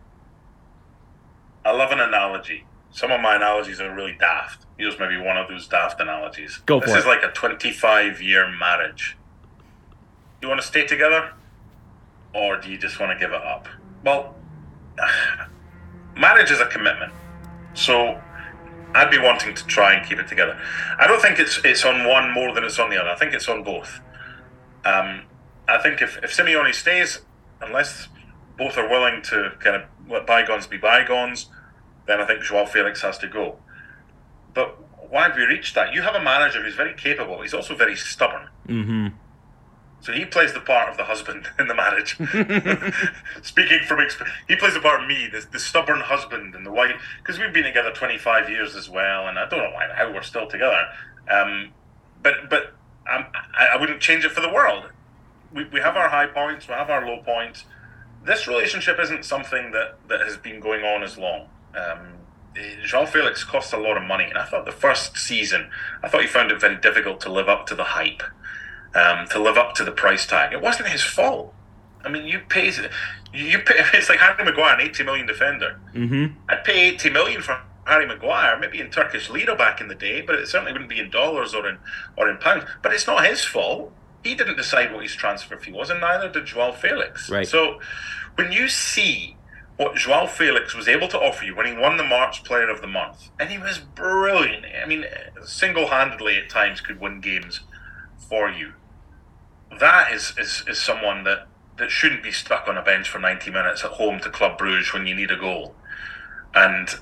I love an analogy. Some of my analogies are really daft. Yours may be one of those daft analogies. Go for it. This is like a 25-year marriage. You want to stay together? Or do you just want to give it up? Well, marriage is a commitment. So I'd be wanting to try and keep it together. I don't think it's on one more than it's on the other. I think it's on both. I think if Simeone stays, unless both are willing to kind of let bygones be bygones, then I think Joao Felix has to go. But why have we reached that? You have a manager who's very capable. He's also very stubborn. Mm-hmm. So he plays the part of the husband in the marriage. Speaking from experience, he plays the part of me, the stubborn husband and the wife, because we've been together 25 years as well, and I don't know how we're still together. But I wouldn't change it for the world. We have our high points, we have our low points. This relationship isn't something that has been going on as long. Joao Felix costs a lot of money, and I thought the first season, he found it very difficult to live up to the hype. To live up to the price tag. It wasn't his fault. I mean, you pay. It's like Harry Maguire, an 80 million defender. Mm-hmm. I'd pay 80 million for Harry Maguire, maybe in Turkish lira back in the day, but it certainly wouldn't be in dollars or in pounds. But it's not his fault. He didn't decide what his transfer fee was, and neither did Joao Felix. Right. So when you see what Joao Felix was able to offer you when he won the March Player of the Month, and he was brilliant. I mean, single-handedly at times could win games for you. That is someone that shouldn't be stuck on a bench for 90 minutes at home to Club Brugge when you need a goal. And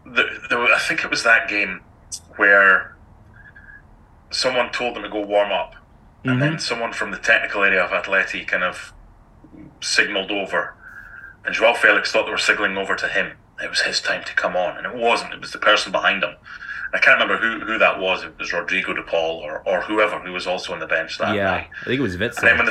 I think it was that game where someone told them to go warm up, and then someone from the technical area of Atleti kind of signalled over, and Joao Felix thought they were signalling over to him. It was his time to come on, and it wasn't. It was the person behind him. I can't remember who that was. It was Rodrigo de Paul or whoever who was also on the bench that night. I think it was Witsel. And then when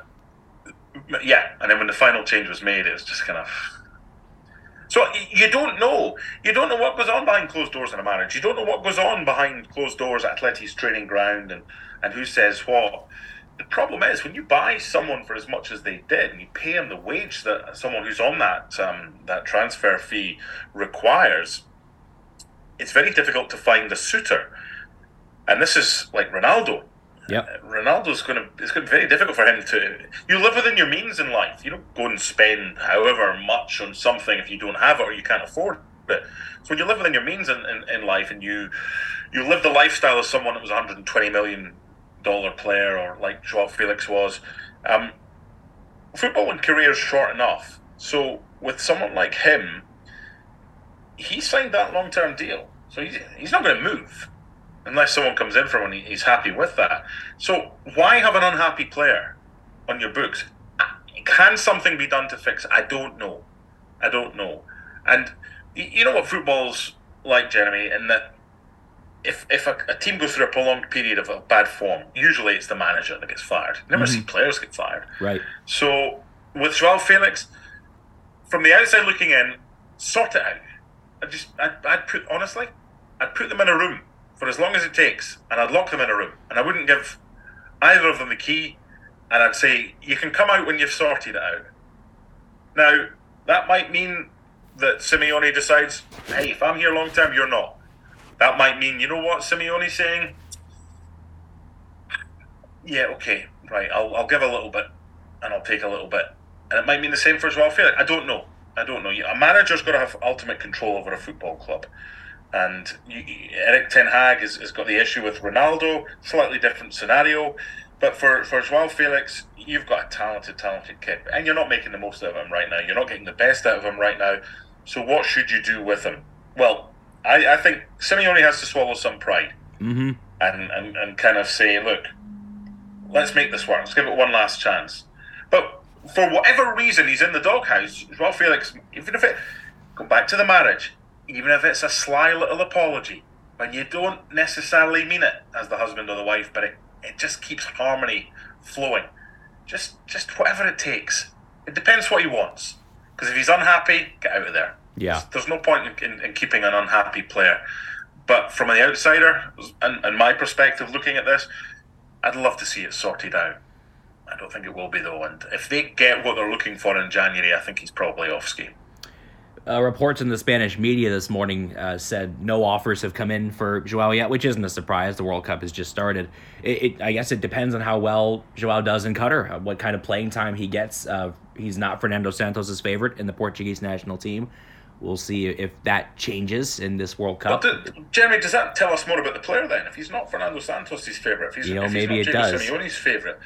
the final change was made, it was just kind of. So you don't know. You don't know what goes on behind closed doors in a marriage. You don't know what goes on behind closed doors at Atleti's training ground and who says what. The problem is when you buy someone for as much as they did and you pay them the wage that someone who's on that transfer fee requires, it's very difficult to find a suitor. And this is like Ronaldo. Yep. It's going to be very difficult for him to. You live within your means in life. You don't go and spend however much on something if you don't have it or you can't afford it. So when you live within your means in life and you live the lifestyle of someone that was $120 million player or like Joao Felix was, football and career is short enough. So with someone like him, he signed that long-term deal. So he's not going to move unless someone comes in from him and he's happy with that. So why have an unhappy player on your books? Can something be done to fix it? I don't know. And you know what football's like, Jeremy, in that if a team goes through a prolonged period of bad form, usually it's the manager that gets fired. You never see players get fired. Right. So with Joao Felix, from the outside looking in, sort it out. I'd put them in a room for as long as it takes, and I'd lock them in a room, and I wouldn't give either of them the key, and I'd say, you can come out when you've sorted it out. Now, that might mean that Simeone decides, hey, if I'm here long term, you're not. That might mean, you know what Simeone's saying? Yeah, okay, right, I'll give a little bit, and I'll take a little bit. And it might mean the same for Joao Felix. I don't know. A manager's got to have ultimate control over a football club. And Erik ten Hag has got the issue with Ronaldo, slightly different scenario. But for Joao Felix, you've got a talented kid. And you're not making the most out of him right now. You're not getting the best out of him right now. So what should you do with him? Well, I think Simeone has to swallow some pride. And kind of say, look, let's make this work. Let's give it one last chance. But for whatever reason he's in the doghouse, Joao Felix, even if it, go back to the marriage, even if it's a sly little apology, when you don't necessarily mean it as the husband or the wife, but it just keeps harmony flowing. Just whatever it takes. It depends what he wants. Because if he's unhappy, get out of there. Yeah. There's no point in keeping an unhappy player. But from the outsider, and my perspective looking at this, I'd love to see it sorted out. I don't think it will be, though. And if they get what they're looking for in January, I think he's probably off ski. Reports in the Spanish media this morning said no offers have come in for Joao yet, which isn't a surprise. The World Cup has just started. I guess it depends on how well Joao does in Qatar, what kind of playing time he gets. He's not Fernando Santos' favorite in the Portuguese national team. We'll see if that changes in this World Cup. Jeremy, does that tell us more about the player then? If he's not Fernando Santos' favorite, if he's maybe not it does. Simeone's favorite,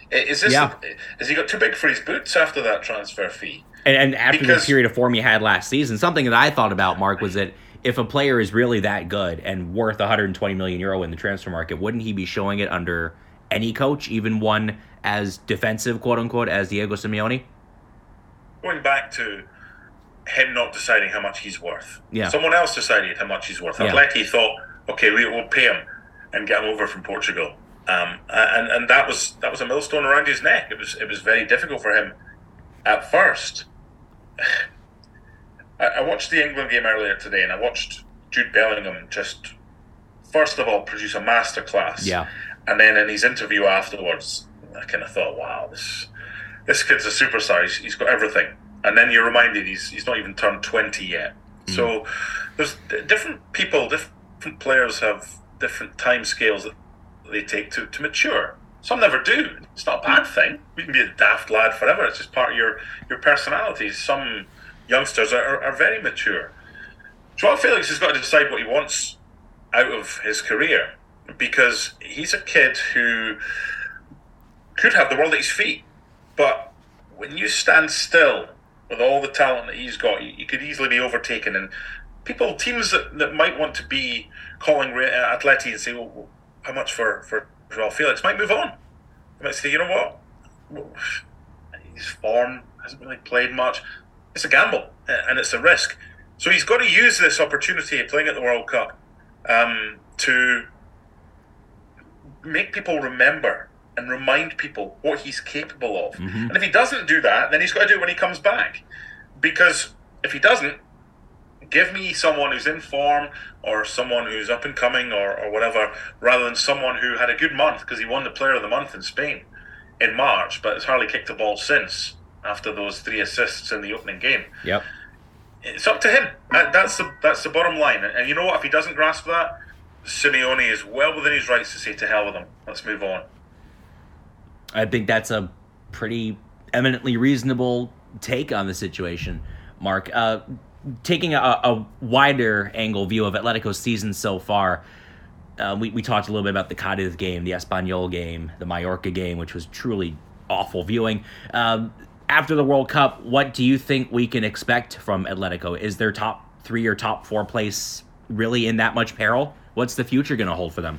has he got too big for his boots after that transfer fee? And after the period of form he had last season, something that I thought about, Mark, was that if a player is really that good and worth €120 million in the transfer market, wouldn't he be showing it under any coach, even one as defensive, quote unquote, as Diego Simeone? Going back to him not deciding how much he's worth. Yeah. Someone else decided how much he's worth. Yeah. Atleti thought, okay, we'll pay him and get him over from Portugal. And that was a millstone around his neck. It was very difficult for him at first. I watched the England game earlier today, and I watched Jude Bellingham just, first of all, produce a masterclass. Yeah. And then in his interview afterwards, I kind of thought, wow, this kid's a superstar. He's got everything. And then you're reminded he's not even turned 20 yet. So there's different people, different players have different time scales that they take to mature. Some never do. It's not a bad thing. You can be a daft lad forever. It's just part of your personality. Some youngsters are very mature. Joao Felix has got to decide what he wants out of his career, because he's a kid who could have the world at his feet. But when you stand still with all the talent that he's got, you could easily be overtaken. And teams that might want to be calling Atleti and say, well, how much for Joao Felix, might move on. They might say, you know what, his form hasn't really played much. It's a gamble and it's a risk. So he's got to use this opportunity of playing at the World Cup to make people remember and remind people what he's capable of. Mm-hmm. And if he doesn't do that, then he's got to do it when he comes back. Because if he doesn't, give me someone who's in form or someone who's up and coming or whatever, rather than someone who had a good month because he won the Player of the Month in Spain in March, but has hardly kicked a ball since after those 3 assists in the opening game. Yep. It's up to him. That's the bottom line. And you know what? If he doesn't grasp that, Simeone is well within his rights to say, to hell with him. Let's move on. I think that's a pretty eminently reasonable take on the situation, Mark. Taking a wider angle view of Atletico's season so far, we talked a little bit about the Cádiz game, the Espanyol game, the Mallorca game, which was truly awful viewing. After the World Cup, what do you think we can expect from Atletico? Is their top 3 or top 4 place really in that much peril? What's the future going to hold for them?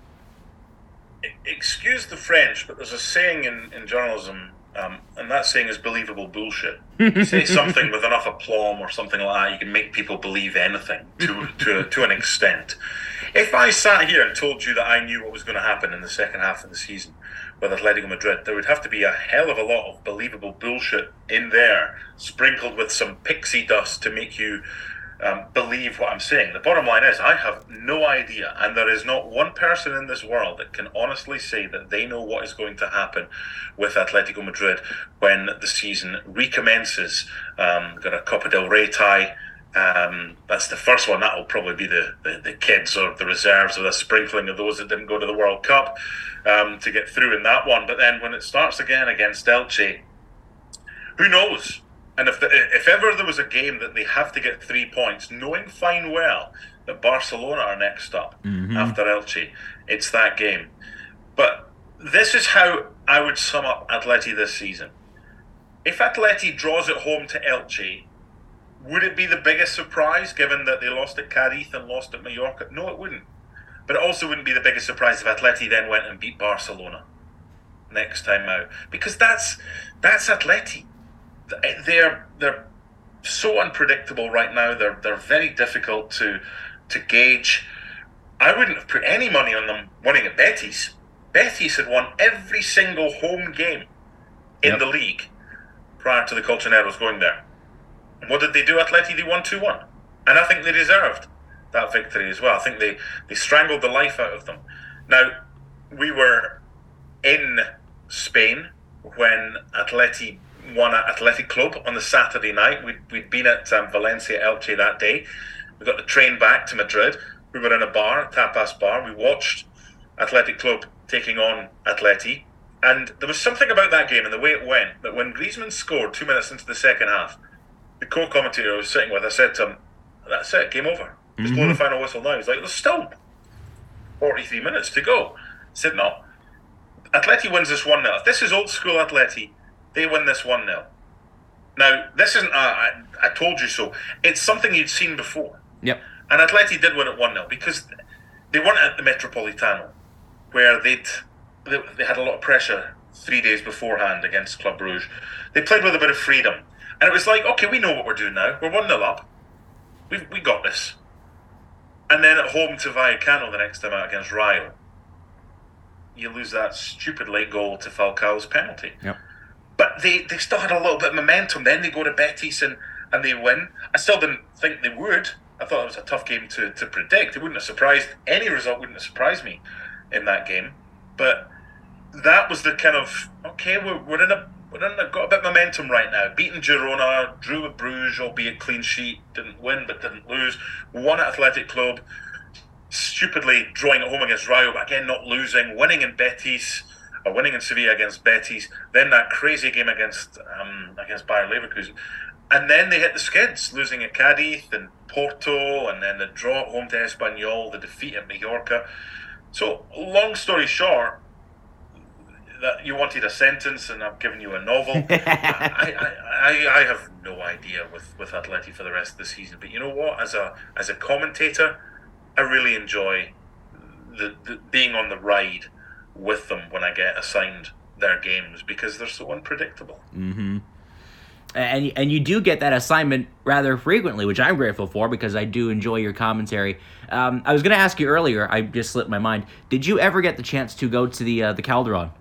Excuse the French, but there's a saying in journalism, and that saying is believable bullshit. You say something with enough aplomb or something like that, you can make people believe anything to an extent. If I sat here and told you that I knew what was going to happen in the second half of the season with Atletico Madrid, there would have to be a hell of a lot of believable bullshit in there, sprinkled with some pixie dust to make you believe what I'm saying. The bottom line is, I have no idea, and there is not one person in this world that can honestly say that they know what is going to happen with Atletico Madrid when the season recommences. Got a Copa del Rey tie. That's the first one. That will probably be the kids or the reserves or the sprinkling of those that didn't go to the World Cup to get through in that one. But then when it starts again against Elche, who knows? And if ever there was a game that they have to get 3 points, knowing fine well that Barcelona are next up after Elche, it's that game. But this is how I would sum up Atleti this season. If Atleti draws at home to Elche, would it be the biggest surprise given that they lost at Cádiz and lost at Mallorca? No, it wouldn't. But it also wouldn't be the biggest surprise if Atleti then went and beat Barcelona next time out. Because that's Atleti. They're so unpredictable right now. They're very difficult to gauge. I wouldn't have put any money on them winning at Betis. Betis had won every single home game in the league prior to the Colchoneros going there. And what did they do, Atleti? They won 2-1. And I think they deserved that victory as well. I think they strangled the life out of them. Now, we were in Spain when Atleti won at Athletic Club on the Saturday night. We'd been at Valencia Elche that day. We got the train back to Madrid. We were in a bar, a tapas bar. We watched Athletic Club taking on Atleti. And there was something about that game and the way it went, that when Griezmann scored 2 minutes into the second half, the co-commentator I was sitting with, I said to him, that's it, game over. Just blow the final whistle now. He's like, there's still 43 minutes to go. I said, no. Atleti wins this 1-0. If this is old school Atleti, they win this 1-0. Now, this isn't I told you so. It's something you'd seen before. Yep. And Atleti did win it 1-0 because they weren't at the Metropolitano, where they had a lot of pressure 3 days beforehand against Club Brugge. They played with a bit of freedom. And it was like, okay, we know what we're doing now. We're 1-0 up. We got this. And then at home to Vallecano the next time out against Rayo, you lose that stupid late goal to Falcao's penalty. Yep. But they still had a little bit of momentum. Then they go to Betis and they win. I still didn't think they would. I thought it was a tough game to predict. It wouldn't have surprised, any result wouldn't have surprised me in that game. But that was the kind of, okay, we're in a got a bit of momentum right now. Beaten Girona, drew with Bruges, albeit clean sheet, didn't win but didn't lose. Won at Athletic Club, stupidly drawing at home against Rayo, but again not losing. Winning in Betis, or winning in Sevilla against Betis. Then that crazy game against Bayer Leverkusen. And then they hit the skids, losing at Cádiz and Porto, and then the draw at home to Espanyol, the defeat at Mallorca. So, long story short, that you wanted a sentence and I've given you a novel. I have no idea with Atleti for the rest of the season. But you know what? As a commentator, I really enjoy the being on the ride with them when I get assigned their games, because they're so unpredictable. Mm-hmm. And you do get that assignment rather frequently, which I'm grateful for, because I do enjoy your commentary. I was going to ask you earlier, I just slipped my mind. Did you ever get the chance to go to the Calderon?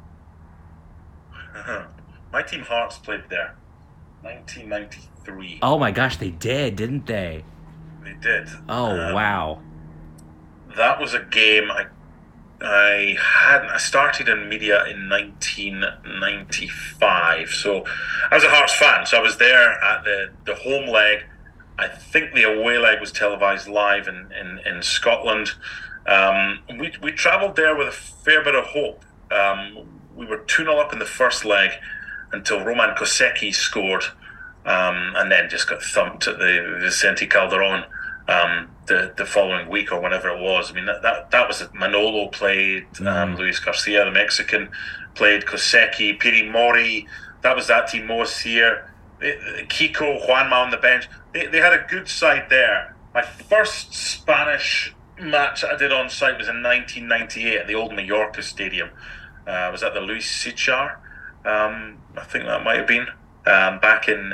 My team Hearts played there, 1993. Oh my gosh, they did, didn't they? They did. Oh, wow. That was a game I started in media in 1995, so I was a Hearts fan, so I was there at the home leg. I think the away leg was televised live in Scotland. We travelled there with a fair bit of hope. We were 2-0 up in the first leg until Roman Kosecki scored, and then just got thumped at the Vicente Calderon the following week or whenever it was. I mean, that was it. Manolo played, Luis Garcia, the Mexican, played, Kosecki, Piri Mori. That was that team. Moacir, Kiko, Juanma on the bench. They had a good side there. My first Spanish match I did on site was in 1998 at the old Mallorca Stadium. I was at the Luis Sichar. I think that might have been back in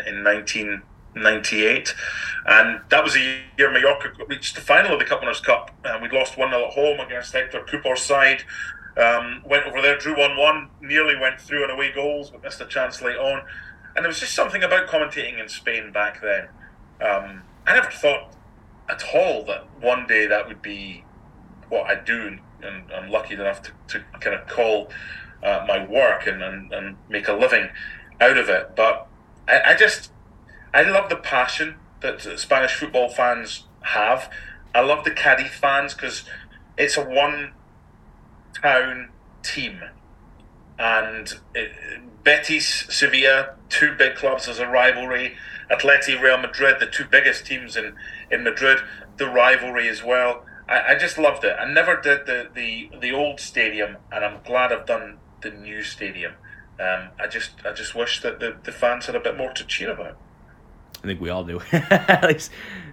1998, and that was a year Mallorca reached the final of the Cup Winners' Cup. We'd lost 1-0 at home against Hector Cupor's side. Went over there, drew 1-1, nearly went through on away goals, but missed a chance late on. And there was just something about commentating in Spain back then. I never thought at all that one day that would be what I do, and I'm lucky enough to kind of call my work and make a living out of it. But I love the passion that Spanish football fans have. I love the Cadiz fans because it's a one-town team. And Betis, Sevilla, two big clubs as a rivalry. Atleti, Real Madrid, the two biggest teams in Madrid, the rivalry as well. I just loved it. I never did the old stadium, and I'm glad I've done the new stadium. I just wish that the fans had a bit more to cheer about. I think we all do. At least,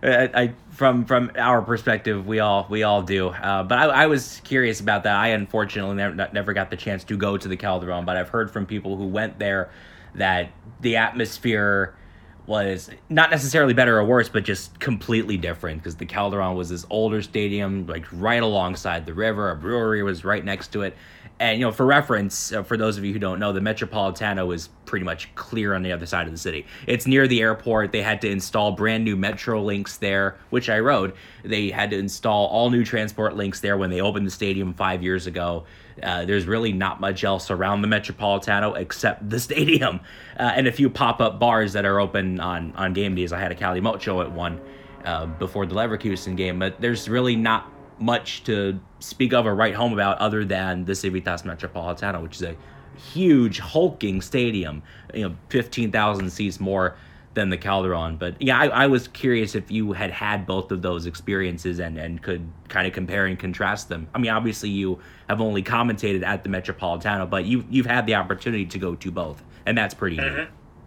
from our perspective, we all do. But I was curious about that. I unfortunately never got the chance to go to the Calderon, but I've heard from people who went there that the atmosphere was not necessarily better or worse, but just completely different, because the Calderon was this older stadium, like right alongside the river. A brewery was right next to it. And, for reference, for those of you who don't know, the Metropolitano is pretty much clear on the other side of the city. It's near the airport. They had to install brand new metro links there, which I rode. They had to install all new transport links there when they opened the stadium 5 years ago. There's really not much else around the Metropolitano except the stadium and a few pop-up bars that are open on game days. I had a Calimocho at one before the Leverkusen game, but there's really not much to speak of or write home about other than the Civitas Metropolitano, which is a huge, hulking stadium, 15,000 seats more than the Calderon. But yeah, I was curious if you had both of those experiences and could kind of compare and contrast them. I mean, obviously you have only commentated at the Metropolitano, but you've had the opportunity to go to both, and that's pretty neat.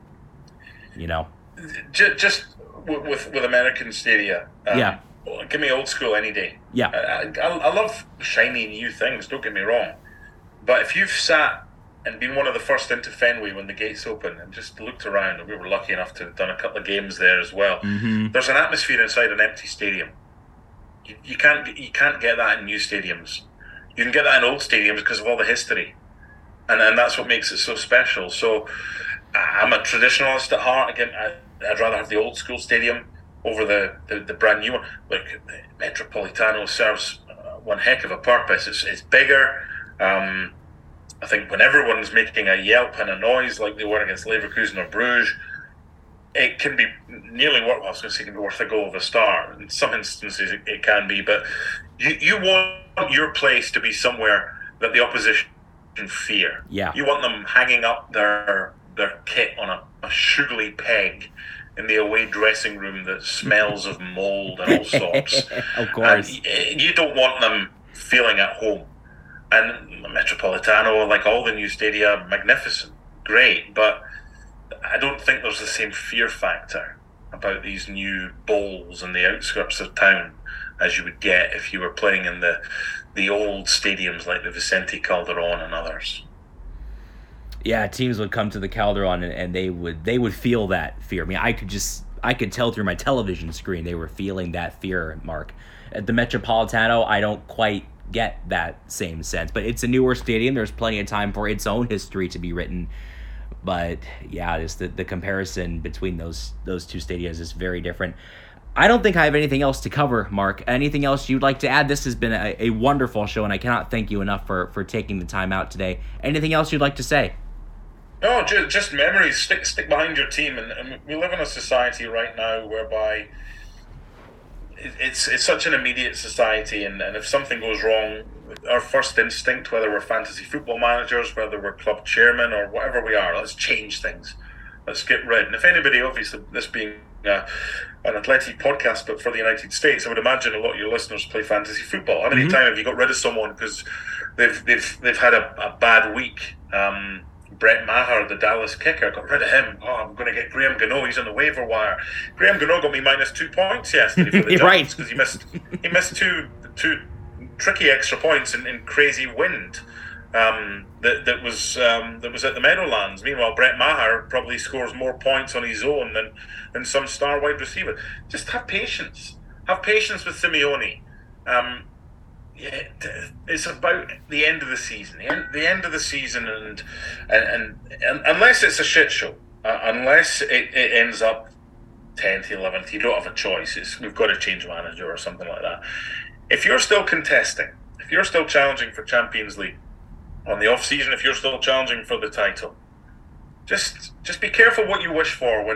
Just with American stadia. Yeah. Give me old school any day. Yeah. I love shiny new things, don't get me wrong. But if you've sat and been one of the first into Fenway when the gates open and just looked around, and we were lucky enough to have done a couple of games there as well, there's an atmosphere inside an empty stadium. You can't get that in new stadiums. You can get that in old stadiums because of all the history. And that's what makes it so special. So I'm a traditionalist at heart. Again, I'd rather have the old school stadium over the brand new one. Look, Metropolitano serves one heck of a purpose. It's bigger. I think when everyone's making a yelp and a noise like they were against Leverkusen or Bruges, it can be nearly worth. Well, I was going to say it can be worth a goal of a star. In some instances, it can be. But you want your place to be somewhere that the opposition can fear. Yeah. You want them hanging up their kit on a sugary peg in the away dressing room that smells of mold and all sorts. Of course. And you don't want them feeling at home. And Metropolitano, like all the new stadia, magnificent, great, but I don't think there's the same fear factor about these new bowls in the outskirts of town as you would get if you were playing in the old stadiums like the Vicente Calderon and others. Yeah, teams would come to the Calderon and they would feel that fear. I mean, I could tell through my television screen they were feeling that fear, Mark. At the Metropolitano, I don't quite get that same sense, but it's a newer stadium. There's plenty of time for its own history to be written. But yeah, just the comparison between those two stadiums is very different. I don't think I have anything else to cover, Mark. Anything else you'd like to add? This has been a wonderful show, and I cannot thank you enough for taking the time out today. Anything else you'd like to say? No, just memories. Stick behind your team, and we live in a society right now whereby it's such an immediate society, and if something goes wrong, our first instinct, whether we're fantasy football managers, whether we're club chairman or whatever we are, let's change things. Let's get rid. And if anybody, obviously, this being an Athletic podcast, but for the United States, I would imagine a lot of your listeners play fantasy football. How many times have you got rid of someone because they've had a bad week? Brett Maher, the Dallas kicker, got rid of him. Oh, I'm going to get Graham Gano. He's on the waiver wire. Graham Gano got me -2 points yesterday for the right, because he missed two tricky extra points in crazy wind. That was at the Meadowlands. Meanwhile, Brett Maher probably scores more points on his own than some star wide receiver. Just have patience. Have patience with Simeone. It's about the end of the season. The end of the season, and unless it's a shit show, unless it ends up 10th, 11th, you don't have a choice. We've got to change manager or something like that. If you're still contesting, if you're still challenging for Champions League on the off season, if you're still challenging for the title, just be careful what you wish for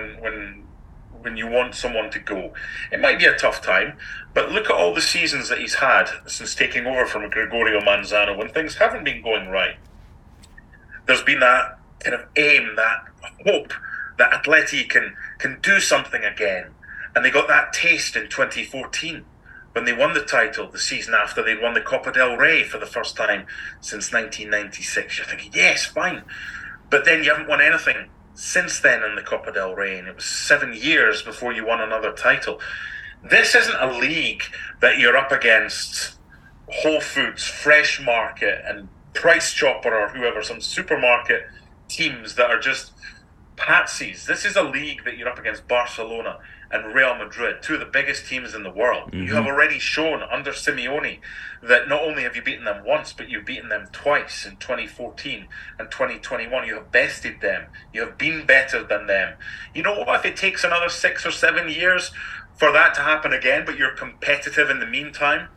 when you want someone to go. It might be a tough time, but look at all the seasons that he's had since taking over from Gregorio Manzano when things haven't been going right. There's been that kind of aim, that hope that Atleti can do something again. And they got that taste in 2014 when they won the title the season after they'd won the Copa del Rey for the first time since 1996. You're thinking, yes, fine. But then you haven't won anything since then in the Copa del Rey, and it was 7 years before you won another title. This isn't a league that you're up against Whole Foods, Fresh Market, and Price Chopper or whoever, some supermarket teams that are just patsies. This is a league that you're up against Barcelona and Real Madrid, two of the biggest teams in the world. You have already shown under Simeone that not only have you beaten them once, but you've beaten them twice in 2014 and 2021. You have bested them. You have been better than them. You know what? If it takes another 6 or 7 years for that to happen again, but you're competitive in the meantime,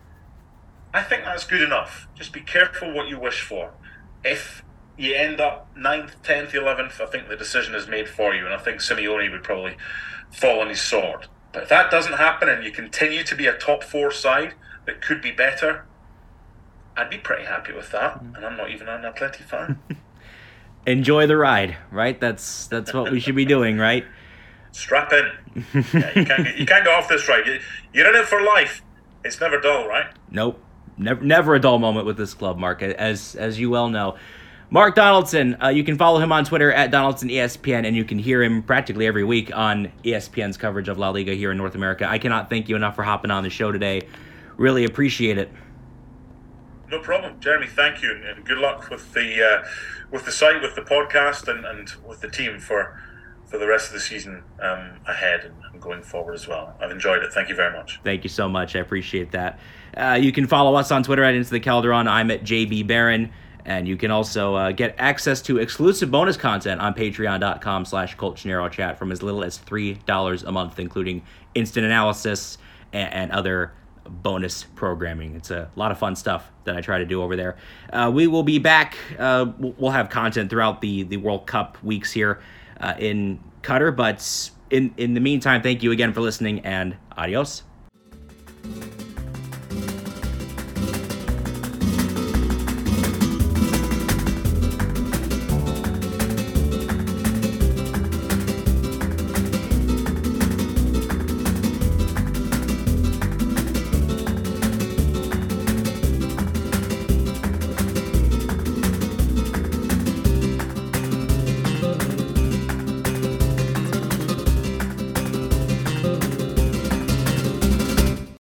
I think that's good enough. Just be careful what you wish for. If you end up 9th, 10th, 11th, I think the decision is made for you, and I think Simeone would probably fall on his sword. But if that doesn't happen and you continue to be a top 4 side that could be better, I'd be pretty happy with that. And I'm not even an Atleti fan. Enjoy the ride, right? That's what we should be doing, right? Strap in. Yeah, you can't get off this ride. You're in it for life. It's never dull, right? Nope. Never a dull moment with this club, Mark, as you well know. Mark Donaldson, you can follow him on Twitter at DonaldsonESPN, and you can hear him practically every week on ESPN's coverage of La Liga here in North America. I cannot thank you enough for hopping on the show today. Really appreciate it. No problem, Jeremy. Thank you, and good luck with the site, with the podcast, and with the team for the rest of the season ahead and going forward as well. I've enjoyed it. Thank you very much. Thank you so much. I appreciate that. You can follow us on Twitter at Into the Calderon. I'm at JB Barron. And you can also get access to exclusive bonus content on patreon.com/ColtGennaro Chat from as little as $3 a month, including instant analysis and other bonus programming. It's a lot of fun stuff that I try to do over there. We will be back. We'll have content throughout the World Cup weeks here in Qatar. But in the meantime, thank you again for listening, and adios.